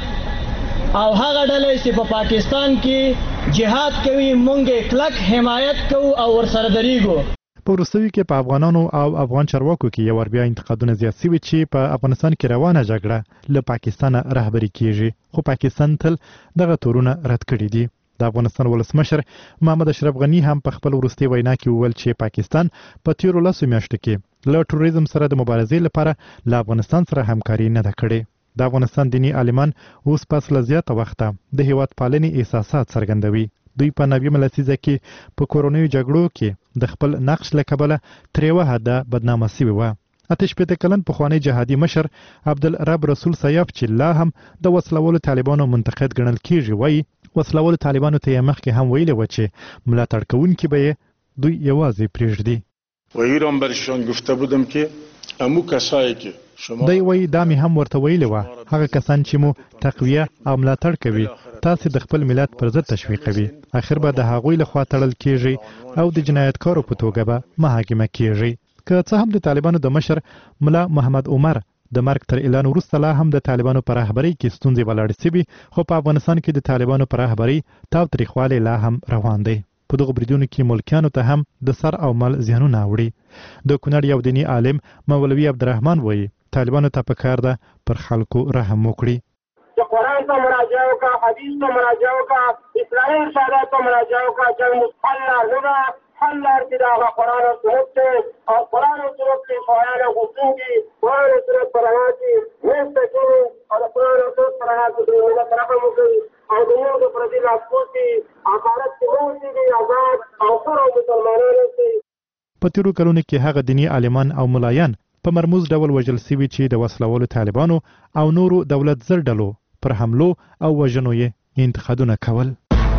او هغه ډلې چې په پاکستان کې جهاد کوي مونږ کلک حمایت کوو او ورسره دریږو. په وروستیو کې په افغانانو او افغان چارواکو کې یو بیا انتقادونه زیات شوي چې په افغانستان کې روانه جګړه له پاکستانه رهبري کیږي، خو پاکستان تل دغه تورونه رد کړي دي. د افغانستان ولسمشر محمد اشرف غنی هم په خپل وروستي وینا کې وویل چې پاکستان په تیرو لسو میاشتو کې له تروریزم سره د مبارزې لپاره له افغانستان سره همکاري نه ده کړې. د افغانستان دیني عالمان اوس پس له زیاته وخته د هیواد پالنې احساسات څرګندوي. دوی په 90 لسیزه کې په کورونیو جګړو کې د خپل نقش له کبله ترې وهده بدنامه شوي وه. اتش پته کلن پخوانی جهادي مشر عبدالرب رسول سیاف چې لا هم د وسلوالو طالبانو منتقد ګڼل کیږي، وایي وسلوالو طالبانو ته یې مخکې هم ویلي و چې ملاتړ کوونکي به یې دوی یوازې پرېږدي. و ایران برشان گفته بودم که امو کسایی که دی وایي دا مې هم ورته ویلي وه، هغه کسان چې مو تقویه او ملاتړ کوي تاسې د خپل ملت پر ضد تشویقوي، اخر به د هغوی لخوا تړل کیږي او د جنایتکارو په توګه به محاکمه کیږي. که څه هم د طالبانو د مشر ملا محمد عمر د مرګ تر اعلان وروسته لا هم د طالبانو پر رهبرۍ کې ستونزې ولاړې شوي، خو په افغانستان کې د طالبانو پر رهبرۍ تاوتریخوالی لا هم روان دی. په دغو بریدونو کې ملکیانو ته هم د سر او مال زیانونه اوړي. د کونړ یو دیني عالم مولوي عبدالرحمن وایي طالبانو ته پکار ده پر خلکو رحم وکړي. چې قرآن ته مراجعه وکړه، حدیث ته مراجعه وکړه، اسلامي ارشادات ته مراجعه وکړه چې حل نه ده، حل لار کې دا قرآن او سنت دی او قرآن او سنت کې شایانه غوښتونکي قرآن او سنت پر رڼا کې ویسته کېږي او د قرآن او سنت پر رڼا کې د ملت رحم وکړي او د نور د پردي لاسپوڅي عقارت کې واوسېږي آزاد او خور او مسلمانان اوسي. په تېرو کلونو کې هغه دیني عالمان او ملایان په مرموز ډول وژل شوي چې د وسلوالو طالبانو او نورو دولت زر ډلو پر حملو او وژنو یې انتقادونه کول.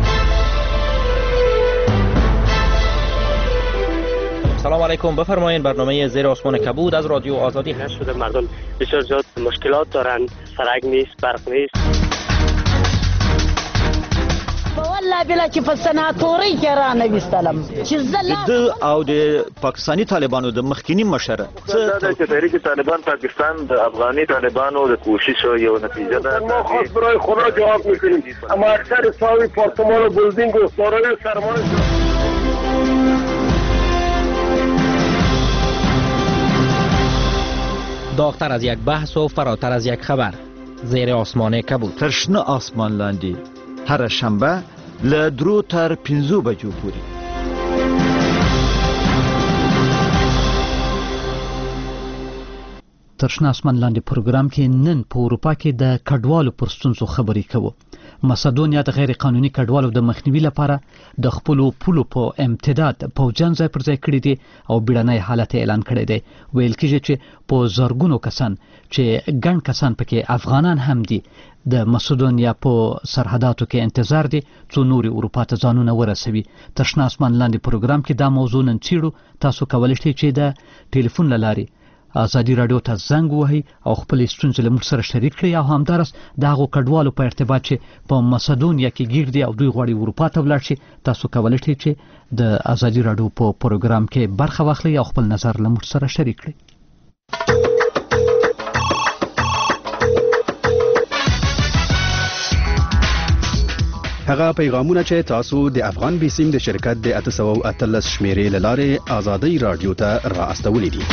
سلام علیکم، بفرمایید. برنامه زیر آسمان کبود از رادیو آزادی هست شده. مردم بسیار زیاد مشکلات دارن، سرک نیست، برق نیست. والله بلا چې په سناتوري کې را نویستلم چې د او د پاکستانی طالبانو د مخکینی مشر څه چې تحریک طالبان پاکستان د افغاني طالبانو د کوشش یو نتیجه ده. ما خاص برای خدا جواب میکنیم، اما اکثر ساوی پارتمان و بلدینگ و سارای سرمایه داغتر از یک بحث و فراتر از یک خبر. زیر آسمان کبود. ترشنه آسمان لاندی هر شنبه له 3 تر 5 بجو پورې. ترشنه آسمان لاندې پروګرام کې نن په اروپا کې د کډوالو پر ستونزو خبرې کوو. مسدونیا د غیر قانوني کډوالو د مخنیوي لپاره د خپل پولو په امتداد پوجان ځای پر ځای کړی دي او بیړنی حالت اعلان کړی دی. ویل کېږي چې په زرګونو کسان چې ګڼ کسان پکې افغانان هم دي د مسدونیا په سرحداتو کې انتظار دي څو نوري اروپا ته ځانونه ورسوي. ترشنه آسمان لاندې پروګرام کې دا موضوع نن څیړو. تاسو کولی شئ چې د ټلیفون له لارې ازادي رادیو ته زنګ ووهئ او خپلې ستونزې له موږ سره شریک کړئ او همدارس د هغو کډوالو په ارتباط چې په مسدونیا کې ګیر دي او دوی غواړي اروپا ته ولاړ شي. تاسو کولی شئ چې د ازادي رادیو په پروګرام کې برخه واخلئ او خپل نظر له موږ سره شریک کړئ. هغه پیغامونه چې تاسو د افغان بیسیم د شرکت د 813 شمیرې له لارې آزادۍ رادیو ته را استولې دي.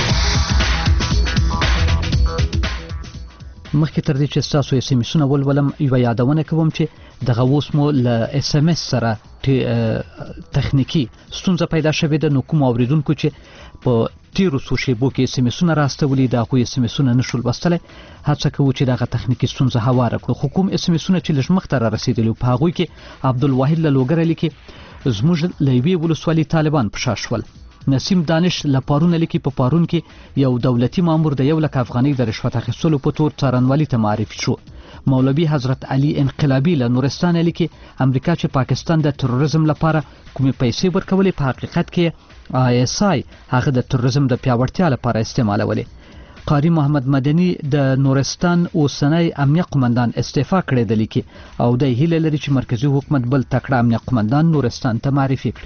مخکې تر دې چې تاسو یې سیمسونه ولولم یو یادونه کوم چې دغه اوس مو له اس ام اس سره تخنیکی ستونزه پیدا شوې ده. نو کوم اوریدونکو چې په تیرو څو شیبو کې سیمسونه راستولي دا خو یې سیمسونه نشول بستله هڅه کوو چې دغه تخنیکی ستونزه هواره کړو. خو کوم سیمسونه چې لږ مخته را رسیدلي په هغوی کې عبدالواحد له لوګره لیکي زموږ له یوې ولسوالۍ طالبان په شا شول. نسیم دانش لپارونه لیکي په پارون کې یو دولتي مامور د 1 لک افغانۍ د رشوت اخیستلو په تور څارنوالي ته معرفي شو. مولوی حضرت علي انقلابي له نورستان لیکي امریکا چې پاکستان د تروریزم لپاره کومې پیسې ورکولې په حقیقت کې ISI هغه د تروریزم د پیاوړتیا لپاره استعمالولې. قاری محمد مدني د نورستان اوسنی امنیه قومندان استعفا کړی دی لیکي او د هیله لري چې مرکزی حکومت بل تکړه امنیه قومندان نورستان ته معرفي کړي.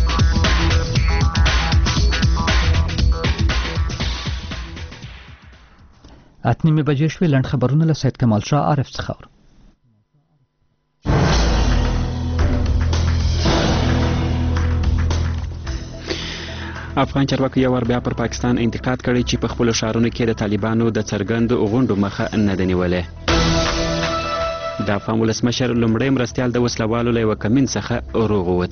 8:30 بجې شوې. لنډ خبرونه له سید کمال شاه عارف څخه. افغان چارواکو یو ور بیا پر پاکستان انتقاد کړی چې په خپل ښارونو کې د طالبانو د څرګند غونډو مخه نه ده نیولې. د افغان ولسمشر لومړی مرستیال د وسلوالو له یوه کمین څخه روغ ووت.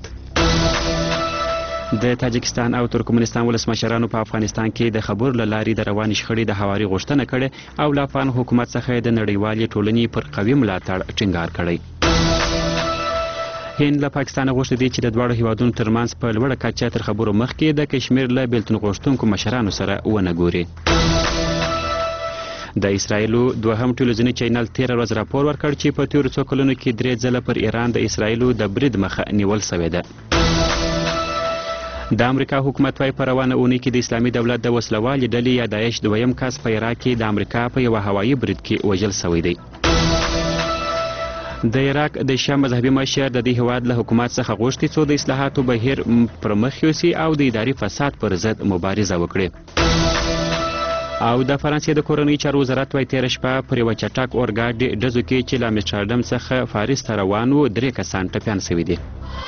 د تاجکستان او ترکمنستان ولسمشرانو په افغانستان کې د خبرو له لارې د روانې شخړې د هواري غوښتنه کړې او له افغان حکومت څخه د نړیوالې ټولنې پر قوي ملاتړ ټینګار کړی. هند له پاکستان غوښتي دي چې د دواړو هیوادونو ترمنځ په لوړه کچه تر خبرو مخکې د کشمیر له بیلتون غوښتونکو مشرانو سره ونه ګوري. د اسرایلو دوهم ټلویزیوني چینل 13 ورځ راپور ورکړ چې په تیرو څو کلونو کې 3 ځله پر ایران د اسرایلو د برید مخه نیول شوې ده. د امریکا حکومت وايي په روانه اونۍ کې د اسلامي دولت د وسلوالې ډلې یا داعش دویم کس په عراق کې د امریکا په یوه هوایي برید کې وژل شوی دی. د عراق د شام مذهبي مشر د دې هیواد له حکومت څخه غوښتي څو د اصلاحاتو بهیر پر مخ یوسي او د اداري فساد پر ضد مبارزه وکړي. او د فرانسې د کورنۍ چارو وزارت وايي تېره شپه پر یوه چټک اورګاډي ډزو کې چې له امسټرډم څخه پاریس ته روان و 3 کسان ټپیان شوي دي.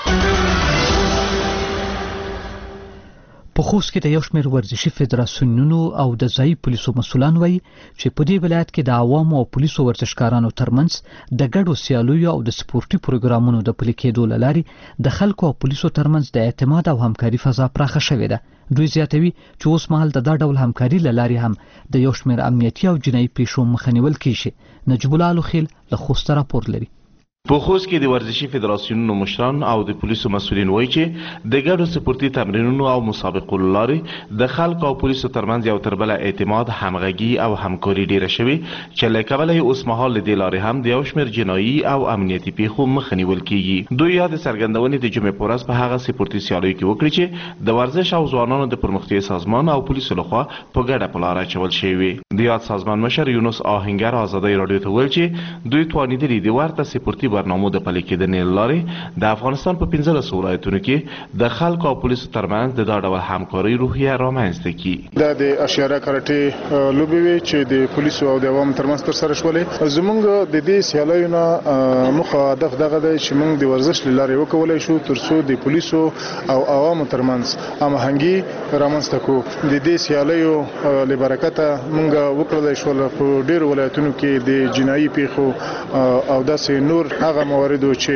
په خوست کې د یو شمېر ورزشي فدراسیونونو او د ځایي پولیسو مسؤلان وایي چې په دې ولایت کې د عوامو او پولیسو ورزشکارانو ترمنځ د ګډو سیالیو او د سپورتي پروګرامونو د پلي کېدو له لارې د خلکو او پولیسو ترمنځ د اعتماد او همکاري فضا پراخه شوې ده. دوی زیاتوي چې اوس مهال د دا ډول همکاري له لارې هم د یو شمېر امنیتي او جنایي پیښو مخه نیول کیږي. نجیب الله الخیل له خوست راپور لري. په خوست کې د ورزشي فدراسیونونو مشران او د پولیسو مسؤلین وایي چې د ګډو سپورتي تمرینونو او مسابقو له لارې د خلکو او پولیسو ترمنځ یو تر بله اعتماد، همغږي او همکاري ډیره شوې چې له کبله یې اوس مهال له دې لارې هم د یو شمېر جنایي او امنیتي پیښو مخه نیول کیږي. دوی یا د څرګندونې د جمعې په ورځ په هغه سپورتي سیالیو کې وکړي چې د ورزش او ځوانانو د پرمختیا سازمان او پولیسو لخوا په ګډه په لاره اچول شوي. د یاد سازمان مشر یونس آهنګر ازادۍ راډیو ته وویل چې دوی توانیدلي د ورته سپورتي برنامو د پلي کېدنې له لارې د افغانستان په 15 ولایتونو کې د خلکو او پولیسو ترمنځ د دا ډول همکارۍ روحیه رامنځته کړي. دا د اشیاره کراټې لوبې وې چې د پولیسو او د عوامو ترمنځ ترسره شولې. زموږ د دې سیالیو نه موخه هدف دغه دی چې موږ د ورزش له لارې وکولی شو ترڅو د پولیسو او عوامو ترمنځ هماهنګي رامنځته کړو. د دې سیالیو له برکته موږ وکړلی شول په ډېرو ولایتونو کې د جنایي پیښو او داسې نور هغه مواردو چې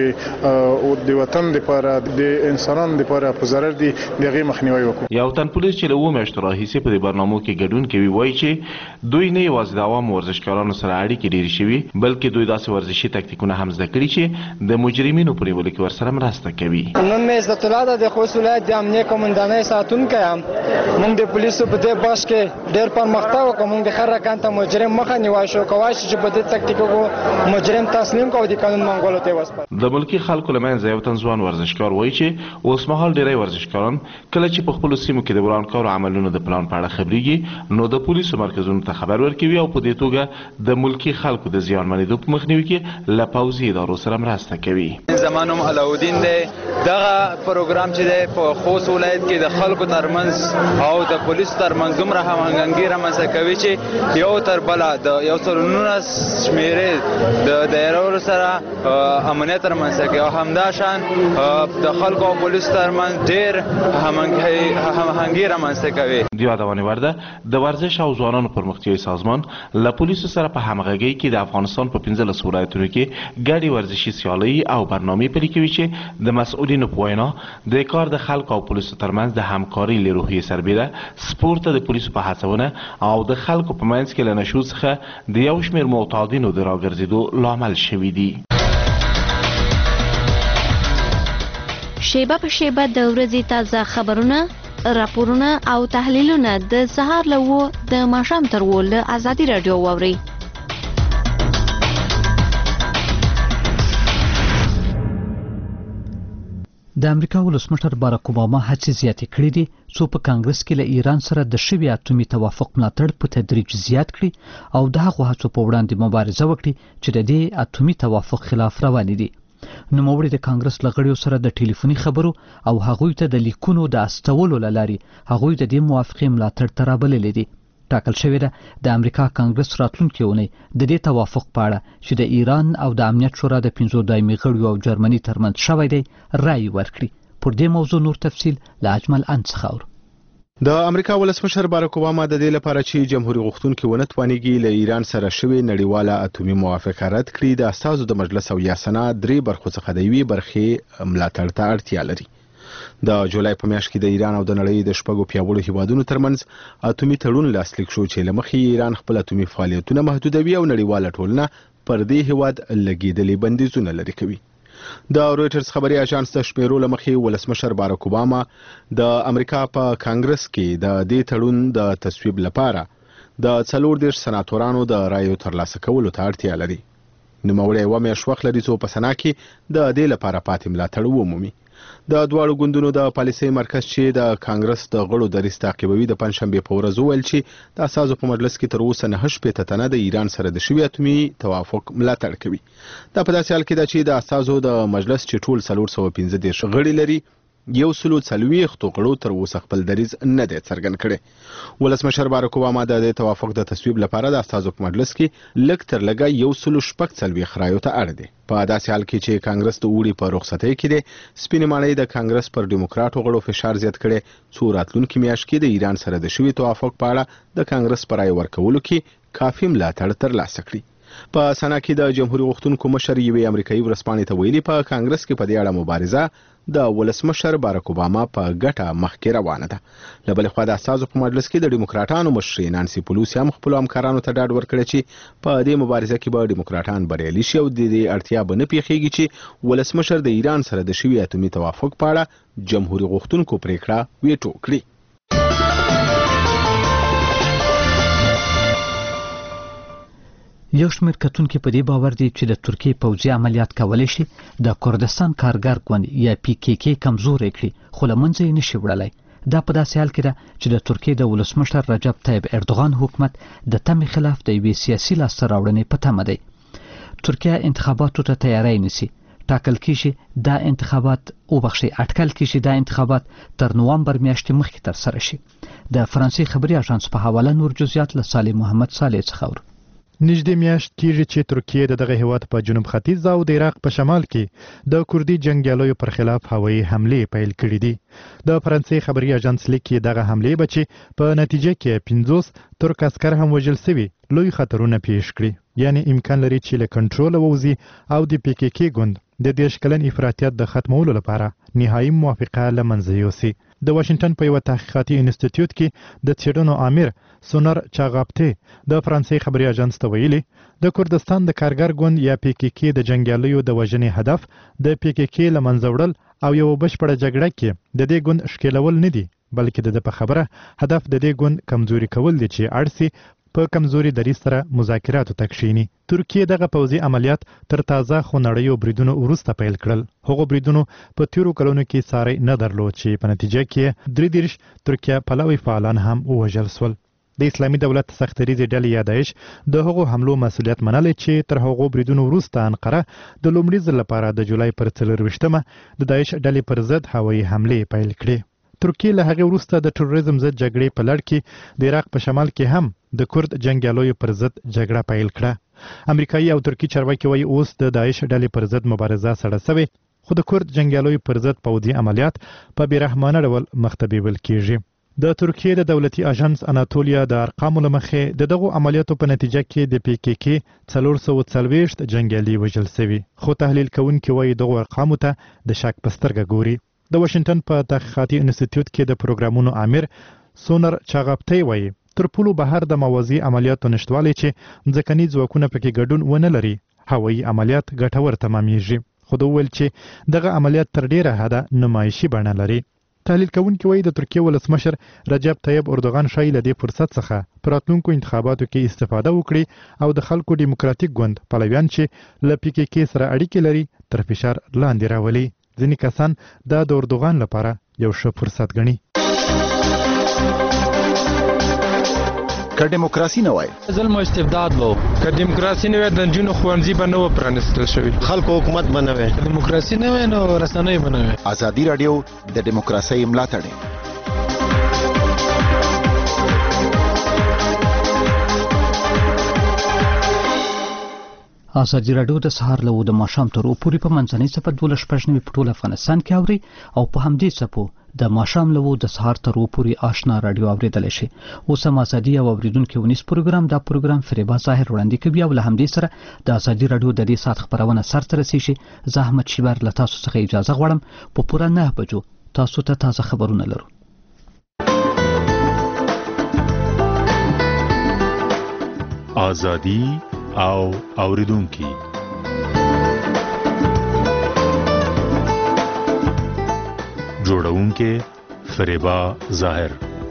د وطن لپاره د انسانانو لپاره په ضرر دي دغه مخنیوي وکړو. یو تن پولیس چې له 2 میاشتو راهیسې په دې برنامو کې ګډون کوي وایي چې دوی نه یوازې د عوامو ورزشکارانو سره اړیکې ډېرې شوي بلکې دوی داسې ورزشي تکتیکونه هم زده کړي چې د مجرمینو په نیولو کې ورسره مرسته کوي. نوم مې عزت الله ده، د خوست ولایت د امنیه قومندانۍ ساتونکی یم. موږ د پولیسو په دې بخش کې ډېر پرمختګ وکړو. موږ د هر رقم ته مجرم مخه نیوای شو کوای چې په دې تکتیکو مجرم تسلیم کوو د قانون منګولو ته وسپارو. د ملکی خلکو له منځه یو تن ځوان ورزشکار وایي چې اوس مهال ډېری ورزشکاران کله چې په خپلو سیمو کې د ورانکارو عملونو د پلان په اړه خبرېږي نو د پولیسو مرکزونو ته خبر ورکوي او په دې توګه د ملکی خلکو د زیانمنېدو په مخنیوي کې له پوځي ادارو سره مرسته کوي. زما نوم علاودین دی. دغه پروګرام چې دی په خوست ولایت کې د خلکو ترمنځ او د پولیسو ترمنځ دومره هماهنګي رامنځته کوي چې یو تر بله د 119 شمېرې د دایرو سره امنیت رامنځته کوي او همدا شان د خلکو او پولیسو ترمنځ ډېر هماهنګي رامنځته کوي. د یادونې وړ ده د ورزش او ځوانانو پرمختیایي سازمان له پولیسو سره په همغږۍ کې د افغانستان په 15 ولایتونو کې ګډې ورزشي سیالۍ او برنامې پلي کوي چې د مسؤلینو په وینا د کار د خلکو او پولیسو ترمنځ د همکارۍ له روحیې سربېره سپورت د پولیسو په هڅونه او د خلکو په منځ کې له نشو څخه د یو شمېر معتادینو د راګرځېدو لامل شوي دي. شیبه په شیبه د ورځې تازه خبرونه، راپورونه او تحلیلونه د سهار له 7 د ماښام تر 8 له ازادي راډیو واورئ. د امریکا ولسمشر باراک اوباما هڅې زیاتې کړې دي څو په کانګرس کې له ایران سره د شوي اټومي توافق ملاتړ په تدریج زیات کړي او د هغو هڅو په وړاندې مبارزه وکړي چې د دې اټومي توافق خلاف روانې دي. نوموړي د کانګرس له غړیو سره د ټلیفوني خبرو او هغوی ته د لیکونو د استولو له لارې هغوی د دې موافقې ملاتړ ته رابللي دي. ټاکل شوې ده د امریکا کانګرس راتلونکې اونۍ د دې توافق په اړه چې د ایران او د امنیت شورا د 15 دایمي غړیو او جرمني ترمنځ شوی دی رایې ورکړي. پر دې موضوع نور تفصیل له اجمل څخه اورو. د امریکا ولسمشر باراک اوباما د دې لپاره چې جمهوریت غوښتونکي ونه توانیږي له ایران سره شوی نړیواله اټومي موافقه رد کړي د استازو د مجلس او یاسنا درې برخو څخه د یوې برخې ملاتړ ته اړتیا لري. د جولای په میاشت کې د ایران او د نړۍ د شپږو پیاوړو هیوادونو ترمنځ اټومي تړون لاسلیک شو چې له مخې ایران خپل اټومي فعالیتونه محدودوي او نړیواله ټولنه پر دې هیواد لګیدلې بندیزونه لري کوي. د رويټرز خبري اژانس د شمیرو لمخې ولسمشر باراک اوباما د امریکا په کانګرس کې د دې تړون د تصویب لپاره د 40 سناتورانو د رایو ترلاسه کولو ته اړتیا لري. نوموړی یوه میاشت وخت لري څو په سنا کې د دې لپاره پاتې ملاتړ ومومي. د دواړو ګوندونو د پالیسۍ مرکز چې د کانګرس د غړو دریځ تعقیبوي د پنځشنبې په ورځ وویل چې د اساسو په مجلس کې تر اوسه 9 تنه د ایران سره د شوي اټومي توافق ملاتړ کوي. دا په داسې حال کې ده چې د اساسو د مجلس چې ټول 415 غړي لري 140 غړو تر اوسه خپل دریځ نه دی څرګند کړی. ولسمشر باراک اوباما د توافق د تصویب لپاره د اساسو په مجلس کې لږ تر لږه 140 رایو ته اړ دی. په داسې حال کې چې کانګرس د اوړي په رخصتۍ کې دی سپینې ماڼۍ د کانګرس پر ډیموکراټو غړو فشار زیات کړی څو راتلونکي میاشت کې د ایران سره د شوي توافق په اړه د کانګرس پر رای ورکولو کې کافي ملاتړ ترلاسه کړي. په سنا کې د جمهوریت غوښتونکو مشر یوې امریکایي ورځپاڼې ته ویلي په کانګرس کې په دې اړه مبارزه د ولسمشر باراک اوباما په ګټه مخکې روانه ده. له بلې خوا د اساسو په مجلس کې د ډیموکراټانو مشرې نانسي پلوسي هم خپلو همکارانو ته ډاډ ورکړی چې په دې مبارزه کې به ډیموکراټان بریالي شي او د دې اړتیا به نه پیښیږي چې ولسمشر د ایران سره د شوي اټومي توافق په اړه جمهوریت غوښتونکو پریکړه ویټو کړي. یو شمېر کتونکي په دې باور دي چې د ترکیې پوځي عملیات کولی شي د کردستان کارګر ګوند یا PKK کمزوری کړي خو له منځه یې نشي وړلی. دا په داسې حال کې ده چې د ترکیې د ولسمشر رجب طیب اردوغان حکومت د تمې خلاف د یوې سیاسي لاسته راوړنې په تمه دی. ترکیه انتخاباتو ته تیاری نیسي. ټاکل کیږي دا انتخابات اټکل کیږي دا انتخابات تر نوامبر میاشتې مخکې ترسره شي. د فرانسې خبري اژانس په حواله نور جزئیات له صالح محمد صالح څخه اورو. نږدې میاشت کېږي چې ترکیه د دغه هیواد په جنوب ختیځ او د عراق په شمال کې د کردي جنګیالیو پر خلاف هوایي حملې پیل کړې دي. د فرانسې خبري اژانس لیکي دغه حملې به چې په نتیجه کې 50 ترک عسکر هم وژل شوي لوی خطرونه پیښ کړي. یعنی امکان لري چې له کنټرول ووځي او د PKK ګوند د 10 کلن افراطیت د ختمولو لپاره نهایي موافقه له منځه یوسي. د واشنگټن په یو تحقیقاتي انسټیټیوټ کې د څېړنو امیر سونر چاغاپته د فرانسې خبري اژانس ته ویلي د کردستان د کارګر ګوند یا PKK د جنګیالیو د وژنې هدف د PKK له منځه وړل او یو بشپړه جګړه کې د دې ګوند ښکېلول نه دي بلکې د په خبره هدف د دې ګوند کمزوري کول دي چې اړسي په کمزوري دریځ سره مذاکراتو ته کښیني. ترکیه دغه پوځي عملیات تر تازه خونړیو بریدونو وروسته پیل کړل. هغو بریدونو په تیرو کلونو کې ساری نه درلود چې په نتیجه کې 33 ترکیه پلوي فعالان هم ووژل شول. د اسلامي دولت سختریزې ډلې یا داعش د هغو حملو مسؤلیت منلی چې تر هغو بریدونو وروسته انقره د لومړي ځل لپاره د جولای پر 24مه د داعش ډلې پر ضد هوایي حملې پیل کړې. ترکیه له هغې وروسته د تروریزم ضد جګړې په لړ کې د عراق په شمال کې هم د کرد جنګیالیو پر ضد جګړه پیل کړه. امریکایي او ترکی چارواکي وایي اوس د داعش ډلې پر ضد مبارزه سړه سوې، خو د کورد جنګیالیو پر ضد پوځي عملیات په بېرحمانه ډول مخته بیول کیږي. د ترکیې د دولتي اژانس اناتولیا د ارقامو له مخې د دغو عملیاتو په نتیجه کې د پی کې کې 440 جنګیالي وژل شوي، خو تحلیل کوونکي وایي دغو ارقامو ته د شک په سترګه ګوري. د واشنګټن په تحقیقاتي انسټیټیوټ کې د پروګرامونو امیر سونر چاغپتي وایي تر پولو بهر د موازی عملیاتو نشټوالی چې ځمکني ځواکونه پکې ګډون ونه لري، هوایي عملیات ګټور تمامیږي، خو د ویل چې دغه عملیات تر ډیره حده نمایشي بڼه لري. تحلیل کوونکي وایي د ترکیې ولسمشر رجب طیب اردوغان شایي له دې فرصت څخه په راتلونکو انتخاباتو کې استفاده وکړي او د خلکو ډیموکراتیک ګوند پلویان چې له پی کې کې سره اړیکې لري تر فشار لاندې راولي. ځینې کسان دا د اردوغان لپاره یو ښه فرصت ګڼي. که دیموکراسي نه وای ظلم او استبداد وو، که دیموکراسي نه وای د نجونو ښوونځي به نه و پرانیستل شوي، خلکو حکومت به نه وای، دیموکراسي نه وای نو رسنۍ به نه وای. ازادي راډیو د دیموکراسۍ ملاتړ. ازادي راډیو د سهار له د ماښام تر پورې په منځنۍ صفه 12 په ټول افغانستان کې اوري او په همدې صفو د ماښام له د سهار تر پورې آشنا راډیو اوریدل شي. اوس هم ازادي او اوریدونکو ونیس پروګرام دا پروګرام فریبا ظاهر وړاندې کوي او له همدې سره د ازادي راډیو د دې سات خبرونه سرته رسیږي. زه احمد شیبر له تاسو څخه اجازه غواړم په پوره 9 بجو تاسو ته تازه خبرونه لرو. ازادي او اوریدونکو جوړونکې فریبا ظاهر.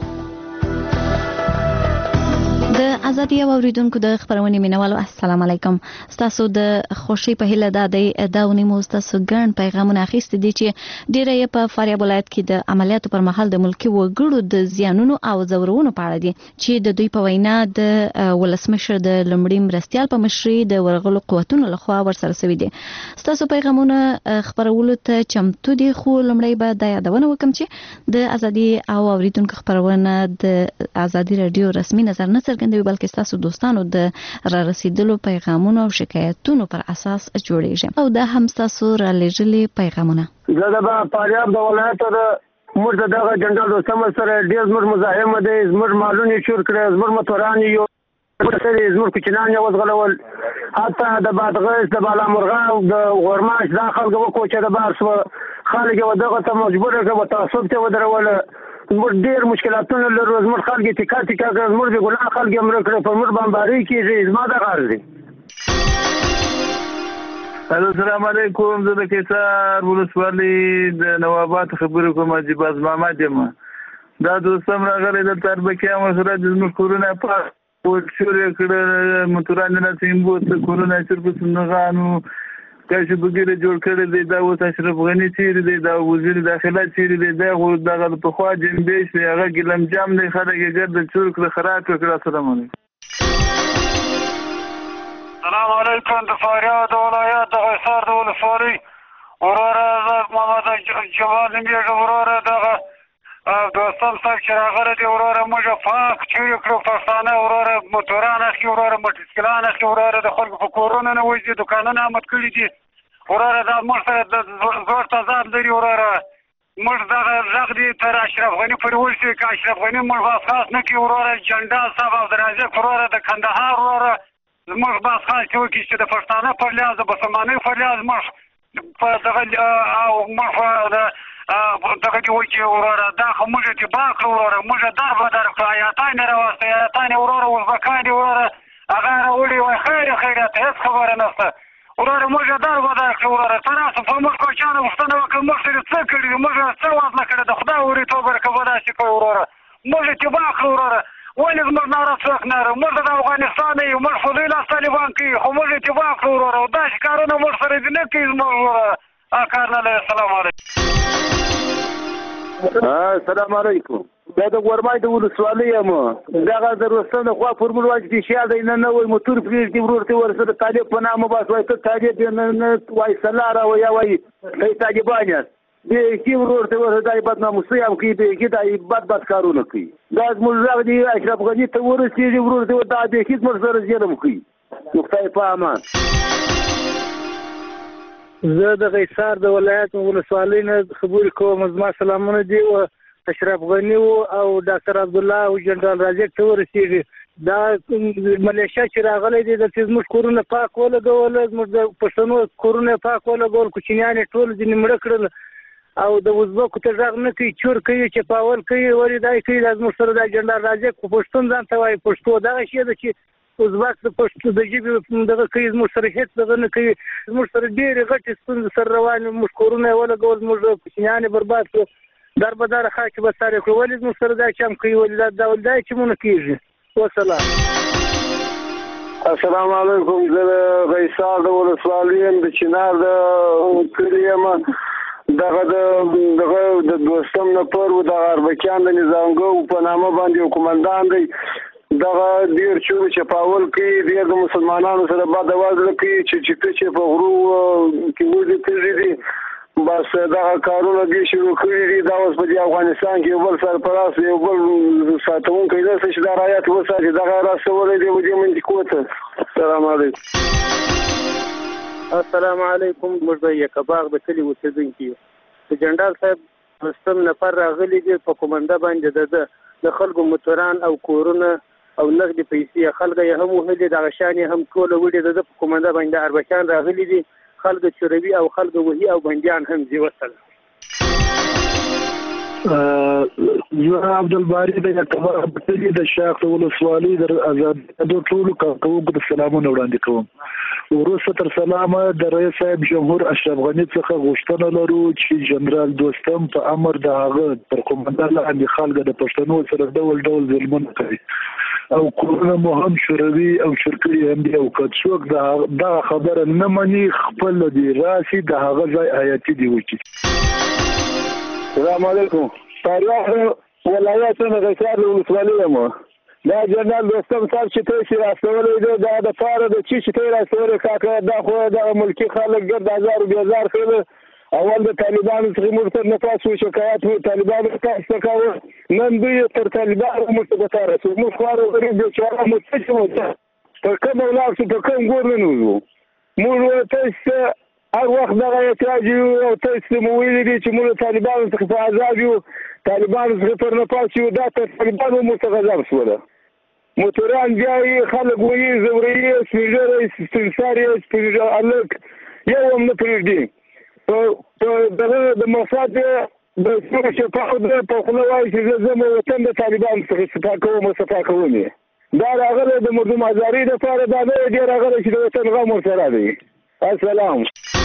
د ازادي او اوریدونکو د خبرونې مینوالو السلام علیکم. تاسو د خوشي په هیله دا ونیمو تاسو ګڼ پیغامونه اخیستي دي چې ډیره یې په فاریاب ولایت کې د عملیاتو پر مهال د ملکی وګړو د زیانونو او زورونو په اړه دي چې د دوی په وینا د ولسمشر د لمړي مرستيال په مشرۍ د ورغلو قوتونو لخوا ورسره شوی دي. تاسو پیغامونه خبرولو ته چمتو دي، خو لمړی به د یادونه وکم چې د ازادي او اوریدونکو خبرونه د ازادي رادیو رسمي نظر نه څرګندوي، بلکې تاسو دوستانو د را رسیدلو پیغامونو او شکایتونو پر اساس جوړیږي او دا هم تاسو را لېږلي پیغامونه. زه د فاریاب د ولایت د موږ دغه جنرال دوستم سره ډېر زموږ مزاحمه دی، زموږ مالونه چور کړی، زموږ موټران یو زموږ کوچنان یې وزغلول، حتی د بادغیس د بالامرغه د غورماش دا خلک وکړو چې د بار شوه خلک یې دغه ته مجبوره کړه، تعصب ته ودروله. زموږ ډېر مشکلاتونه لرو، زموږ خلک یې ټیکا کړه، زموږ د ګناه خلک یې مړه کړه، پر موږ بمباري کېږي. زما دغه عرض دی. السلام علیکم. زه د کیسار ولسوالۍ د نوابات خبرې کوم، جباز محمد یم. دا دوستم راغلی دلته اربکیان ورسره زموږ کورونه پاک شور یې کړل، موټران نه سیمبوت کورونه چور په سندغانو کاشي بګیره جوړ کړی دی. دا اوس اشرف غني چیرې دی، دا وزیر داخله چیرې دی، دا خو دغه پخوا جنبیش دی، هغه ګلم جام دی، خلک یې ګرد چور کړه خراب کړه. السلام علیکم. السلام علیکم. د فاریاب د ولایت د حصار د ولسوالۍ وروره محمد جواد نومېږم. وروره دغه دوستم صاحب چې راغلی دی، وروره موږ پاک چورې کړو پښتانه، وروره موټران اخلي، وروره موټرسایکلان اخلي، وروره د خلکو په کورونو نه وځي، دوکانونه امد کړي دي. وروره دا موږ سره د زور تضاد لري. وروره موږ دغه غږ دی تر اشرف غني پورې ورسېږي، که اشرف غني موږ بحث خاص نه کړي. وروره جنډال صاحب عبدالرازق وروره د کندهار وروره موږ بحث خاص وکړي چې د پښتانه پر لحاظ د مسلمانۍ پر لحاظ موږ په دغه او موږ دغه کې وایي چې وروره دا خو موږ اتباع کړو، وروره موږ در بدر کړو، ایاتان یې راوستې، ایاتان یې وروره ازبکان دي، وروره هغه راوړي وایي خیریت هېڅ خبره نشته. وروره موږ در بدر کړو، وروره تاسو په موږ کوچیانو پوښتنه وکړه موږ سره څه کړي دي، موږ څه وزله کړې ده، خدای وریتوب ورکړه به داسې کوي. وروره موږ اتباع کړو، وروره ولې زموږ ناره څوک نه لرو، موږ د افغانستان یو، موږ فضیل لاس طالبان کوي، خو موږ اتباع کړو. وروره داسې کارونه موږ سره دې نه کوي زموږ. وروره کار نه لري. السلام علیکم. السلام علیکم. دا د غورمای د ولسوالۍ یم. دغه د روستان خوا فورمول واجب دي شیال دی نه وای موټر پریږدي ورورته ورسره طالب په نامه باس وای ته طالب نه وای سلاره وای وای ته طالبان یې دې کی ورورته ورته دای بدناموسي هم کوي، دې کی دای بد کارونه کوي. دا زموږ راغ دی اشرف غني ته ورسېږي ورورته دا دې هیڅ مرسره ظلم کوي. خدای په امان. زه د قیصار د ولایت ولسوالۍ نه خبرې کوم. زما سلامونه دي او اشرف غني او ډاکټر عبد الله او جنرال راجک ته ورسیږي. دا ملیشیا چې راغلي دي د زموږ کورونه پاک ولګول، زموږ د پښتنو کورونه پاک ولګول، کوچنیان ټول ځینې مړه کړل او د وزبکو ته غږ نه کوي، چور کوي، چپاول کوي، ورې دای کوي. دا زموږ سره د جنرال راجک په پښتون ځان ته وایي پښتو دغه شی ده چې ازبک د پښتو د ژبې دغه کوي، زموږ سره هیڅ دغه نه کوي. زموږ سره ډېرې غټې ستونزې سره روانې، موږ کورونه یې ولګول، زموږ کوچنیان یې برباد کړو، در به داره خاکې به سارې کړو. ولې زموږ سره دا چم کوي؟ ولې دا چمونه کېږي؟ وسلام. السلام علیکم. زه د قیصار د ولسوالۍ یم، د چنار د کلي یم. دغه د دوستم نفر و دغه اربکیان د نظامګو په نامه باندې یو قومندان دی. دغه ډېر چور چپاول کوي، ډېر د مسلمانانو سره بد وضع کوي چې په غرو کې وځي تېږي دي. بس دغه کارونه دې شروع کړي دي. دا اوس په دې افغانستان کې یو بل سرپرست یو بل ساتونکی داسې چې دا رعایت وساتي، دغه راسولی دی دې منطقو ته. السلام علیکم. السلام علیکم. موږ د یکباغ د کلي اوسېدونکي یو. د جنرال صاحب دوستم نفر راغلي دي په کومنده باندې د خلکو موټران او کورونه او نغدي پیسې خلک یې هم وهلي، دغه شان یې هم ټوله وړي. د په کومنده باندې اربکیان راغلي دي، خلک چوروي او خلک وهي او بندیان هم دي. وسلام. یو عبدالباری د یکباغ د شاخ ولسوالۍ د آزادۍ د ټولو کارکوونکو د سلامونه وړاندې کوم. وروسته تر سلامه د رئیس صاحب جمهور اشرف غني څخه غوښتنه لرو چې جنرال دوستم په امر د هغه تر قومندان لاندې خلک د پښتنو سره ډول ډول ظلمونه کوي او کورونه مو هم شوروي او شرکړي هم دي، او که څوک دا خبره نه مني خپل دی راسي د هغه ځای حیاتي دی وکړي. السلام علیکم. فاریاب ولایت نه قیصار ولسوالۍ یم. دا جنرال دوستم صاحب چې پیسې راستولی دی، دا د پاره د چې ته یې راستولی کاکه، دا خو دغه ملکي خلک ګرد ازار و بېزار کړل. اول د طالبانو څخه موږ ته نفاس و شکایت و، طالبانو تاسو ته کاوه، نن دوی تر طالبانو موږ ته بتا رسو. موږ خواره غریب بیچاره مو څه چې مو ته پر کوم ولاړ شو، پر کوم ګور نه نوځو. موږ تاسو هر وخت دغه احتیاج یو او تاسو مو ویلي دي چې موږ طالبانو څخه په عذاب یو، طالبانو څخه پر نفاس یو. دا تر طالبانو موږ ته غضب شوله. موټران بیا یې خلک وایي زوري یې سپېژره یې سپېنسار یې سپېژره هلک یو هم نه پرېږدي. په دغه د مفاد د سور شفاو د په خوله وایي چې زه ځم وطن د طالبانو څخه صفا کوم او صفا کوم یې. دا راغلی د مردم ازاري دپاره، دا نه دی راغلی چې د وطن غم ورسره دی. السلام.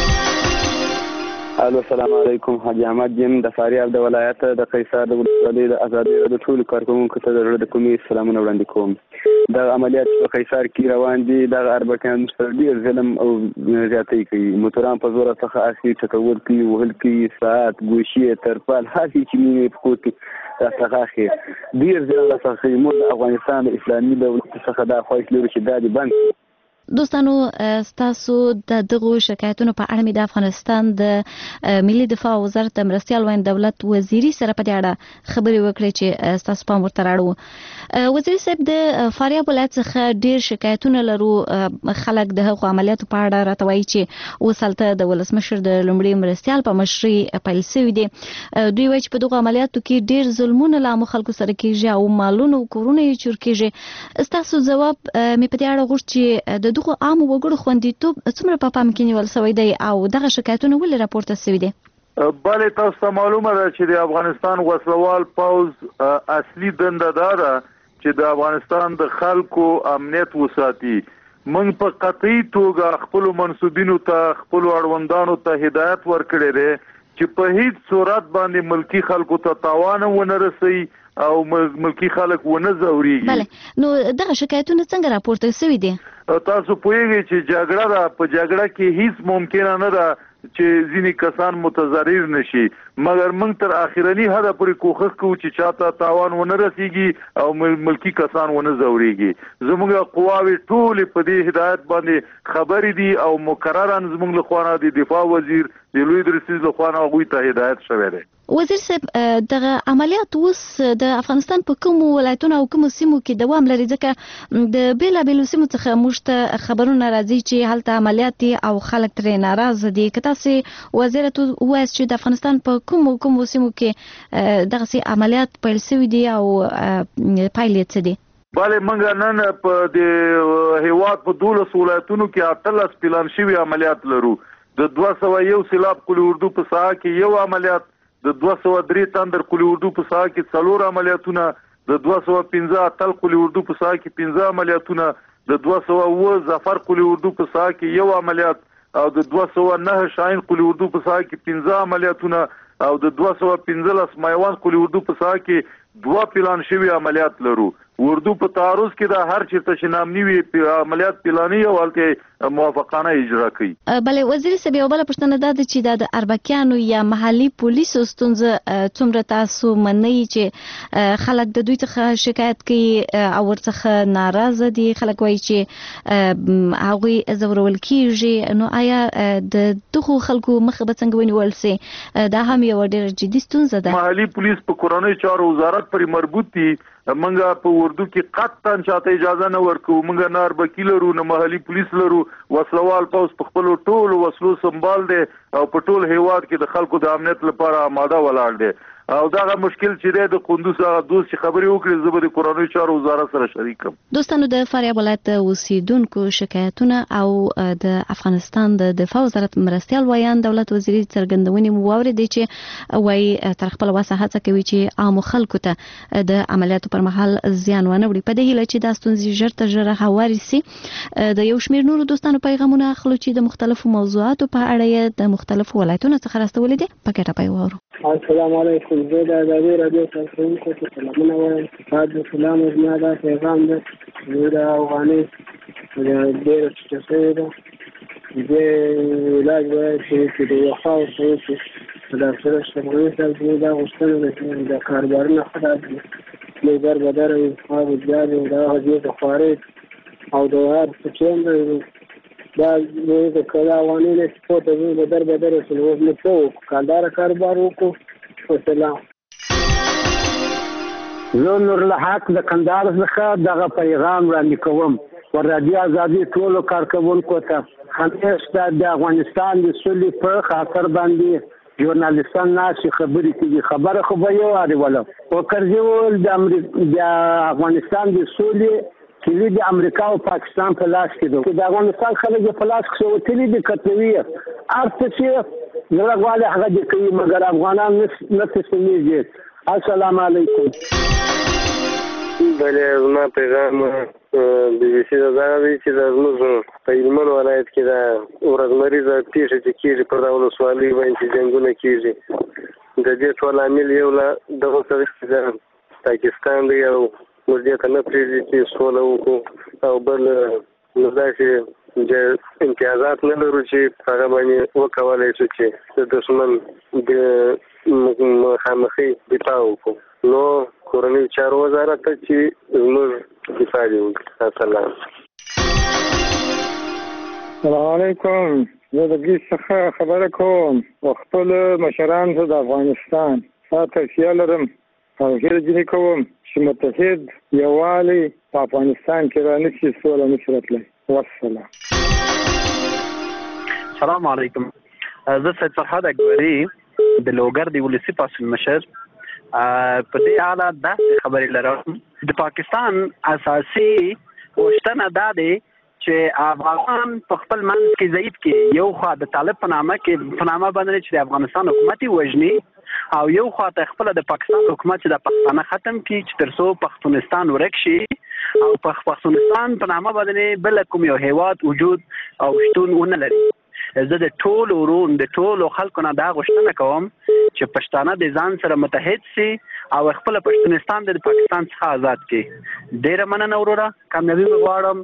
الو السلام علیکم. حاجی احمد یم د فاریاب د ولایت د قیصار د ولسوالۍ د آزادۍ د ټولو کارکوونکو ته د زړه د کومې سلامونه وړاندې کوم. دغه عملیات په قیصار کې روان دي، دغه اربکیان سره ډېر ظلم او زیاتی کوي. موټران په زوره څخه اخلي، چتول کوي، وهل کوي، ساعت، ګوشي، ترپال، هسې چې مینې په کور کې راڅخه اخلي. ډېر زیات راڅخه کوي. موږ د افغانستان د اسلامي دولت څخه دا خواهش لرو چې دا دې بند کړي. دوستانو، ستاسو د دغو شکایتونو په اړه مې د افغانستان د ملي دفاع وزارت د مرستیال وین دولت وزیري سره په دې اړه خبرې وکړې چې ستاسو پام ورته راړو. وزیري صاحب، د فاریاب ولایت څخه ډېر شکایتونه لرو. خلک د هغو عملیاتو په اړه راته وایي چې اوس هلته د ولسمشر د لومړي مرستیال په مشرۍ پیل شوي دي. دوی وایي چې په دغو عملیاتو کې ډېر ظلمونه له عامو خلکو سره کېږي او مالونه او کورونه یې چور کېږي. ستاسو ځواب مې په دې اړه غوښت چې د دغو عامو وګړو خوندیتوب څومره په پام کې نیول شوی دی او دغه شکایتونه ولې راپورته شوي دي؟ بله، تاسو ته معلومه ده چې د افغانستان وسلوال پوځ اصلي دنده دا ده چې د افغانستان د خلکو امنیت وساتي. موږ په قطعي توګه خپلو منصوبینو ته، خپلو اړوندانو ته هدایت ورکړی دی چې په هیڅ صورت باندې ملکي خلکو ته تاوان ونه رسوي او ملکي خلک ونه ځورېږي. بله، نو دغه شکایتونه څنګه راپورته شوي دي؟ تاسو پوهیږئ چې جګړه ده، په جګړه کې هیڅ ممکنه نه ده چې ځینې کسان متضرر نشي، مګر موږ تر اخرني حده پورې کوښښ کوو چې چاته تاوان ونه رسیږي او ملکي کسان ونه ځورېږي. زموږ قواوې ټولې په دې هدایت باندې خبرې دي او مقررا زموږ لخوا د دفاع وزیر د لوی درسیز لخوا هغوی ته هدایت شوی دی. وزیر صاحب دغه عملیات اوس د افغانستان په کوم ولایتونو او کوم سیمو کې دوام لري ځکه د بیلابیلو سیمو څخه موږ ته خبرونه راځي چې هلته عملیات دي او خلک ترې ناراضه دي که تاسو وزیرت وایي چې د افغانستان په کوم سیمو کې دغه عملیات پیل شوي دي او پایلې څه دي؟ بله منګه نن په د هیواد په 12 ولایتونو کې 18 پلان شوي عملیات لرو. د 201 سیلاب کلی اردو په ساحه کې یو عملیات، د 203 تندر کلی اردو په ساحه کې 4 عملیاتونه، د 215 اتل کلی اردو په ساحه کې 15 عملیاتونه، د 209 ظفر کلی اردو په ساحه کې یو عملیات او د 209 شاهین کلی اردو په ساحه کې 15 عملیاتونه او د 215 مایوان کلی اردو په ساحه کې 2 پلان شوي عملیات لرو. اردو په تعرض کې دا هر چیرته چې نامني وي عملیات پلاني او هلته موافقانه اجرا کوي. بله وزیر صاحب یو بله پوښتنه دا ده چې د اربکیانو یا محلي پولیسو ستونزه څومره تاسو منئ چې خلک د دوی څخه شکایت کوي او ورڅخه ناراضه دي، خلک وایي چې هغوی ځورول کیږي، نو آیا د دغو خلکو مخه به څنګه ونیول سي؟ دا هم یو ډېره جدي ستونزه ده. محلي پولیس په کورنیو چارو وزارت پورې مربوط دي. منګه په اردو کې قطعا چاته اجازه نه ورکو. منګه نه اربکی لرو نه محلي پولیس لرو. وسلوال پوس په خپل ټولو وسلو سنبال دي او په ټول هیواد کې د خلکو د امنیت لپاره آماده ولاړ دي او داغه مشکل چې د قندوز هغه دوست چې خبرې وکړي زه به د کورنیو چارو وزارت سره شریکم. دوستانو د فاریاب ولایت اوسیدونکو شکایتونه او د افغانستان د دفاع وزارت مرستیال وایان دولت وزیر څرګندونې مو واورېدې چې وایي تر خپل وسه هڅه کوي چې عام خلکو ته د عملیاتو پر مهال زیان ونه وړي. په دې هیله چې دا ستونزې ژر تر ژره هوارې سي. د یو شمېر نورو دوستانو پیغامونه اخلو چې د مختلفو موضوعاتو په اړه یې د مختلفو ولایتونو څخه راستولي دي. په ګټه پای واورو. السلام علیکم. زه د ازادي رادیو څخه ته سلامونه وایم. تاسو سلام زما دا پیغام ده. زه د افغاني د ډېر څه ده د علاج چې د وخاو چې د سره شمولي سره دا غوښتنه د کاربارونه خراب دي. نو در بدر او ځای دا هغه د خارج او د هر څه چې دا د کلاوانی له سپورت د در بدر سره نو څو کاندار کاروبار وکړو. والسلام. زه نور الحق د کندهار څخه دغه پیغام وړاندې کوم ور رادیو ازادي ټولو کارکوونکو ته. همیشه د افغانستان د سولې په خاطر باندې ژورنالیستان ناشي خبرې کوي. خبره خو به یو اړوله او کرځول د افغانستان د سولې کلی د امریکا او پاکستان په لاس کې ده. د افغانستان خلک په لاس کې وتلي دي کتوي ارته چې زړه هغه دي کوي مګر افغانان نه تسلیږي. السلام علیکم. بله زما پیغام بي بي سي دا دی چې د زموږ په هلمند ولایت کې د ورځمریزه پیښې چې کېږي پر دا ولسوالۍ باندې چې جنګونه کېږي د دې ټول عامل یو له دغه سره چې د پاکستان دی او موږ دې ته نه پرېږدي چې سوله وکړو او بل نو داسې امتیازات نه لرو چې هغه باندې وکولی شو چې د دښمن د مخامخي دفاع وکړو. نو کورنیو چارو وزارت ته چې زموږ دفاع دې وکړي. السلام. السلام علیکم. زه د ګیس څخه خبره کوم او خپل مشران ته د افغانستان توصیه لرم او هیله ځینې کوم چې متحد یووالی په افغانستان کې رانشي سوله نشي راتلی. والسلام. السلام علیکم. زه سید فرهاد اکبري د لوګر د ولسي پاڅون مشر په دې اړه داسې خبرې لرم. د پاکستان اساسي غوښتنه دا دی چې افغانان په خپل منځ کې ضعیف کې یو خوا د طالب په نامه باندې چې د افغانستان حکومت وژني او یو خوا ته خپل د پاکستان حکومت چې د پښتانه ختم کړي چې ترڅو پښتونستان ورک شي او په پښتونستان په نامه باندې بل کوم یو هیواد وجود او شتون ونه لري. زه د ټولو ورون د ټولو خلکو نه دا غوښتنه کوم چې پښتانه د ځان سره متحد سي او خپل پښتونستان د پاکستان څخه آزاد کړي. ډیره مننه وروره. کامیابي غواړم.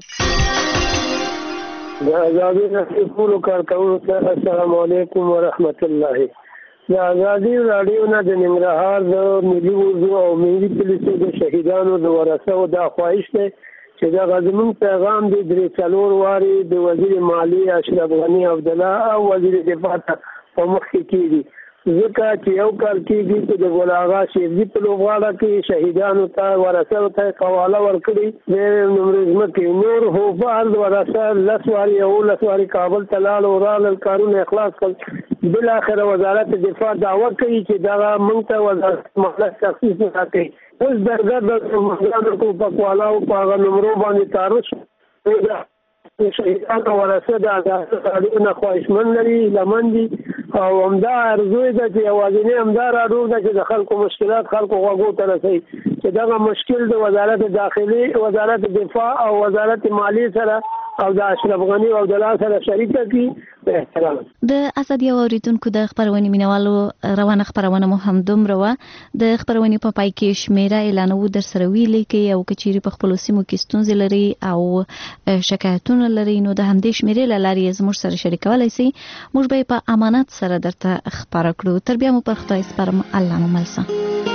د ازادي رادیو ټولو کارکوونکو ته السلام علیکم ورحمت الله. د ازادي رادیو نه د ننګرهار د ملي وضو او ملي پولیسو د شهیدانو د ورثو دا خواهش دی چې دا زموږ پیغام دی درې څلور واري د وزیر مالیې اشرف غني عبدالله او وزیر دفاع ته په مخ کې کېږي ځکه چې یو کال کېږي چې د ګل آغا شیرجي په لوبغاړه کې شهیدانو ته ورثه ته قواله ورکړي د نمرې ځمکې نور هوفار د ورثه 10 واري 11 واري کابل ته لاړ او رالل کارونه اخلاص کړل بالاخره وزارت دفاع دعوه کوي چې دا موږ ته وزارت مهلت تخصیص نه کوي اوس درګه د مهاجرانو کو په قواله او په نمرو باندې تعرض شهیدانو ورثه د آزادۍ نه خواهشمن لري لمن دي او همدا ارزو ده چې یوازینی همدا راډو ده چې د خلکو مشکلات خلکو غوږو ته رسوي چې دغه مشکل د وزارت داخلي وزارت دفاع او وزارت مالیې سره او د اشرف غنی او د لاس سره شریک کی په احترام د ازادي اوریدونکو د خبرونې مینوالو روانه خبرونه مو هم دومره و د خبرونې په پای کې شمیره اعلانو در سره ویلې کې او کچيري په خپل سیمو کې ستونزې لري او شکایتونه لري نو د همدې شمیرې لارې زموږ سره شریکولای شي موږ به په امانت سره درته خبره کړو تر بیا مو پر خدای سپارم الله مو ملسه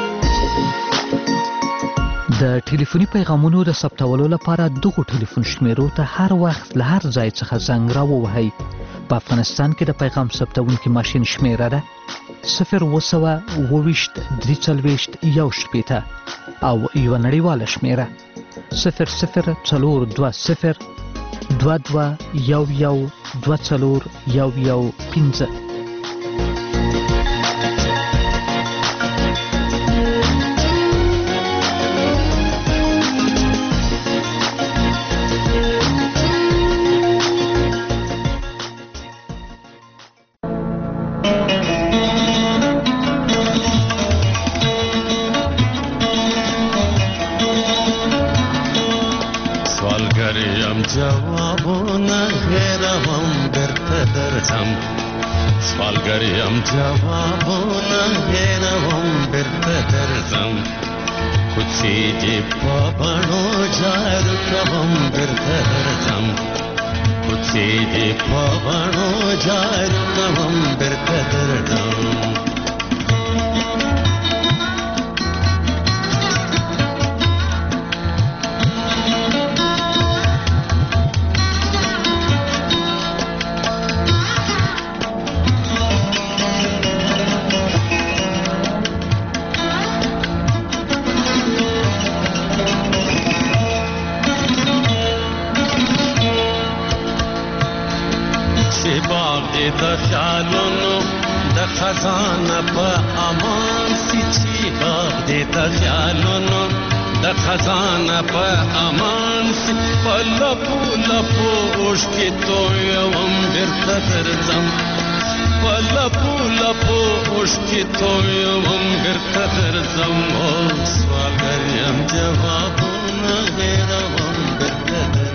د ټلیفوني پیغامونو د ثبتولو لپاره دغه ټلیفون شمیرو ته هر وخت له هر ځای څخه زنګ راووهئ په افغانستان کې د پیغام ثبتونکي ماشین شمیره ده 020 340 1 او یو نړیواله شمیره 0040 22 11 24 جوابونه هیروم برته درځم کوڅې دې په بڼو جارو کوم برته درځم کوڅې دې په بڼو جارو کوم برته درځم د خیالونو د خزانه په امان سي چې باغ دې د خیالونو د خزانه په امان سي په لپو لپو اوښکې تویوم بیرته درځم په لپو لپو اوښکې تویوم بیرته درځم او سوالګر یم جوابونه هېروم بیرته درځم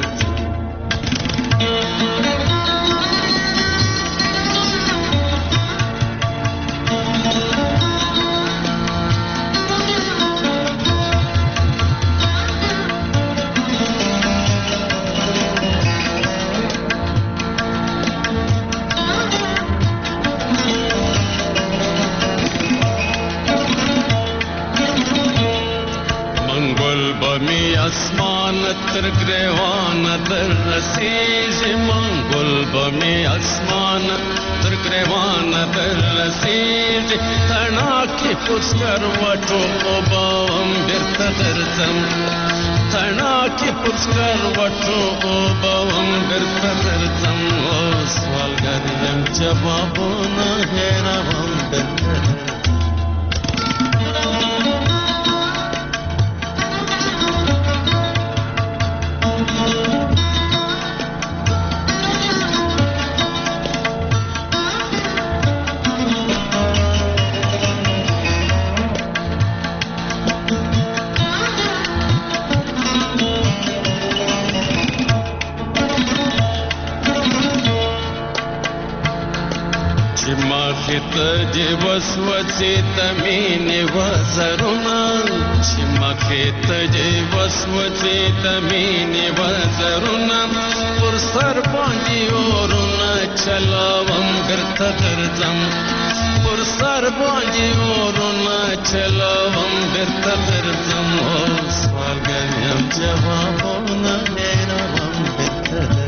اسمان تر گریوان در رسیږي منګل بمې اسمان تر گریوان در رسیږي تڼاکې پوسکر وټو اوبم بیرته درځم تڼاکې پوسکر وټو اوبم بیرته درځم او سوالګر یم جوابونه هېروم بیرته درځم دی وسوسې تمینې وزرونه چې مخې ته دی وسوسې تمینې وزرونه پر سر باندې اورونه چلاوم بیرته درځم پر سر باندې اورونه چلاوم بیرته درځم او سوالګر یم جوابونه هېروم بیرته درځم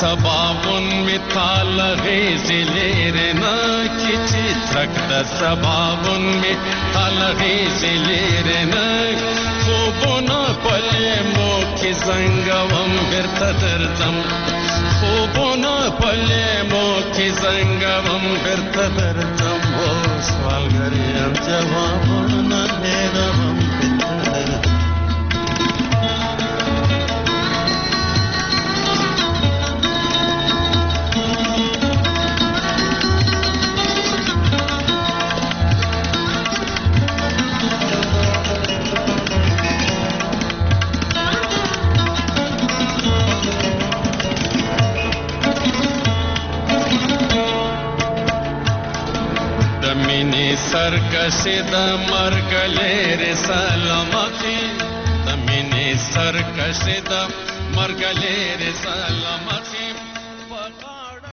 سباون می تالغیزی لیرنا کی چیترک د سباون می تالغیزی لیرنا خوبونا پلیمو کی زنگوم برتا درزم خوبونا پلیمو کی زنگوم برتا درزم او سوالگریم جوابونا میدوم سرکشی د مرګ لري سلامتی د مینې سرکشی د مرګ لري سلامتی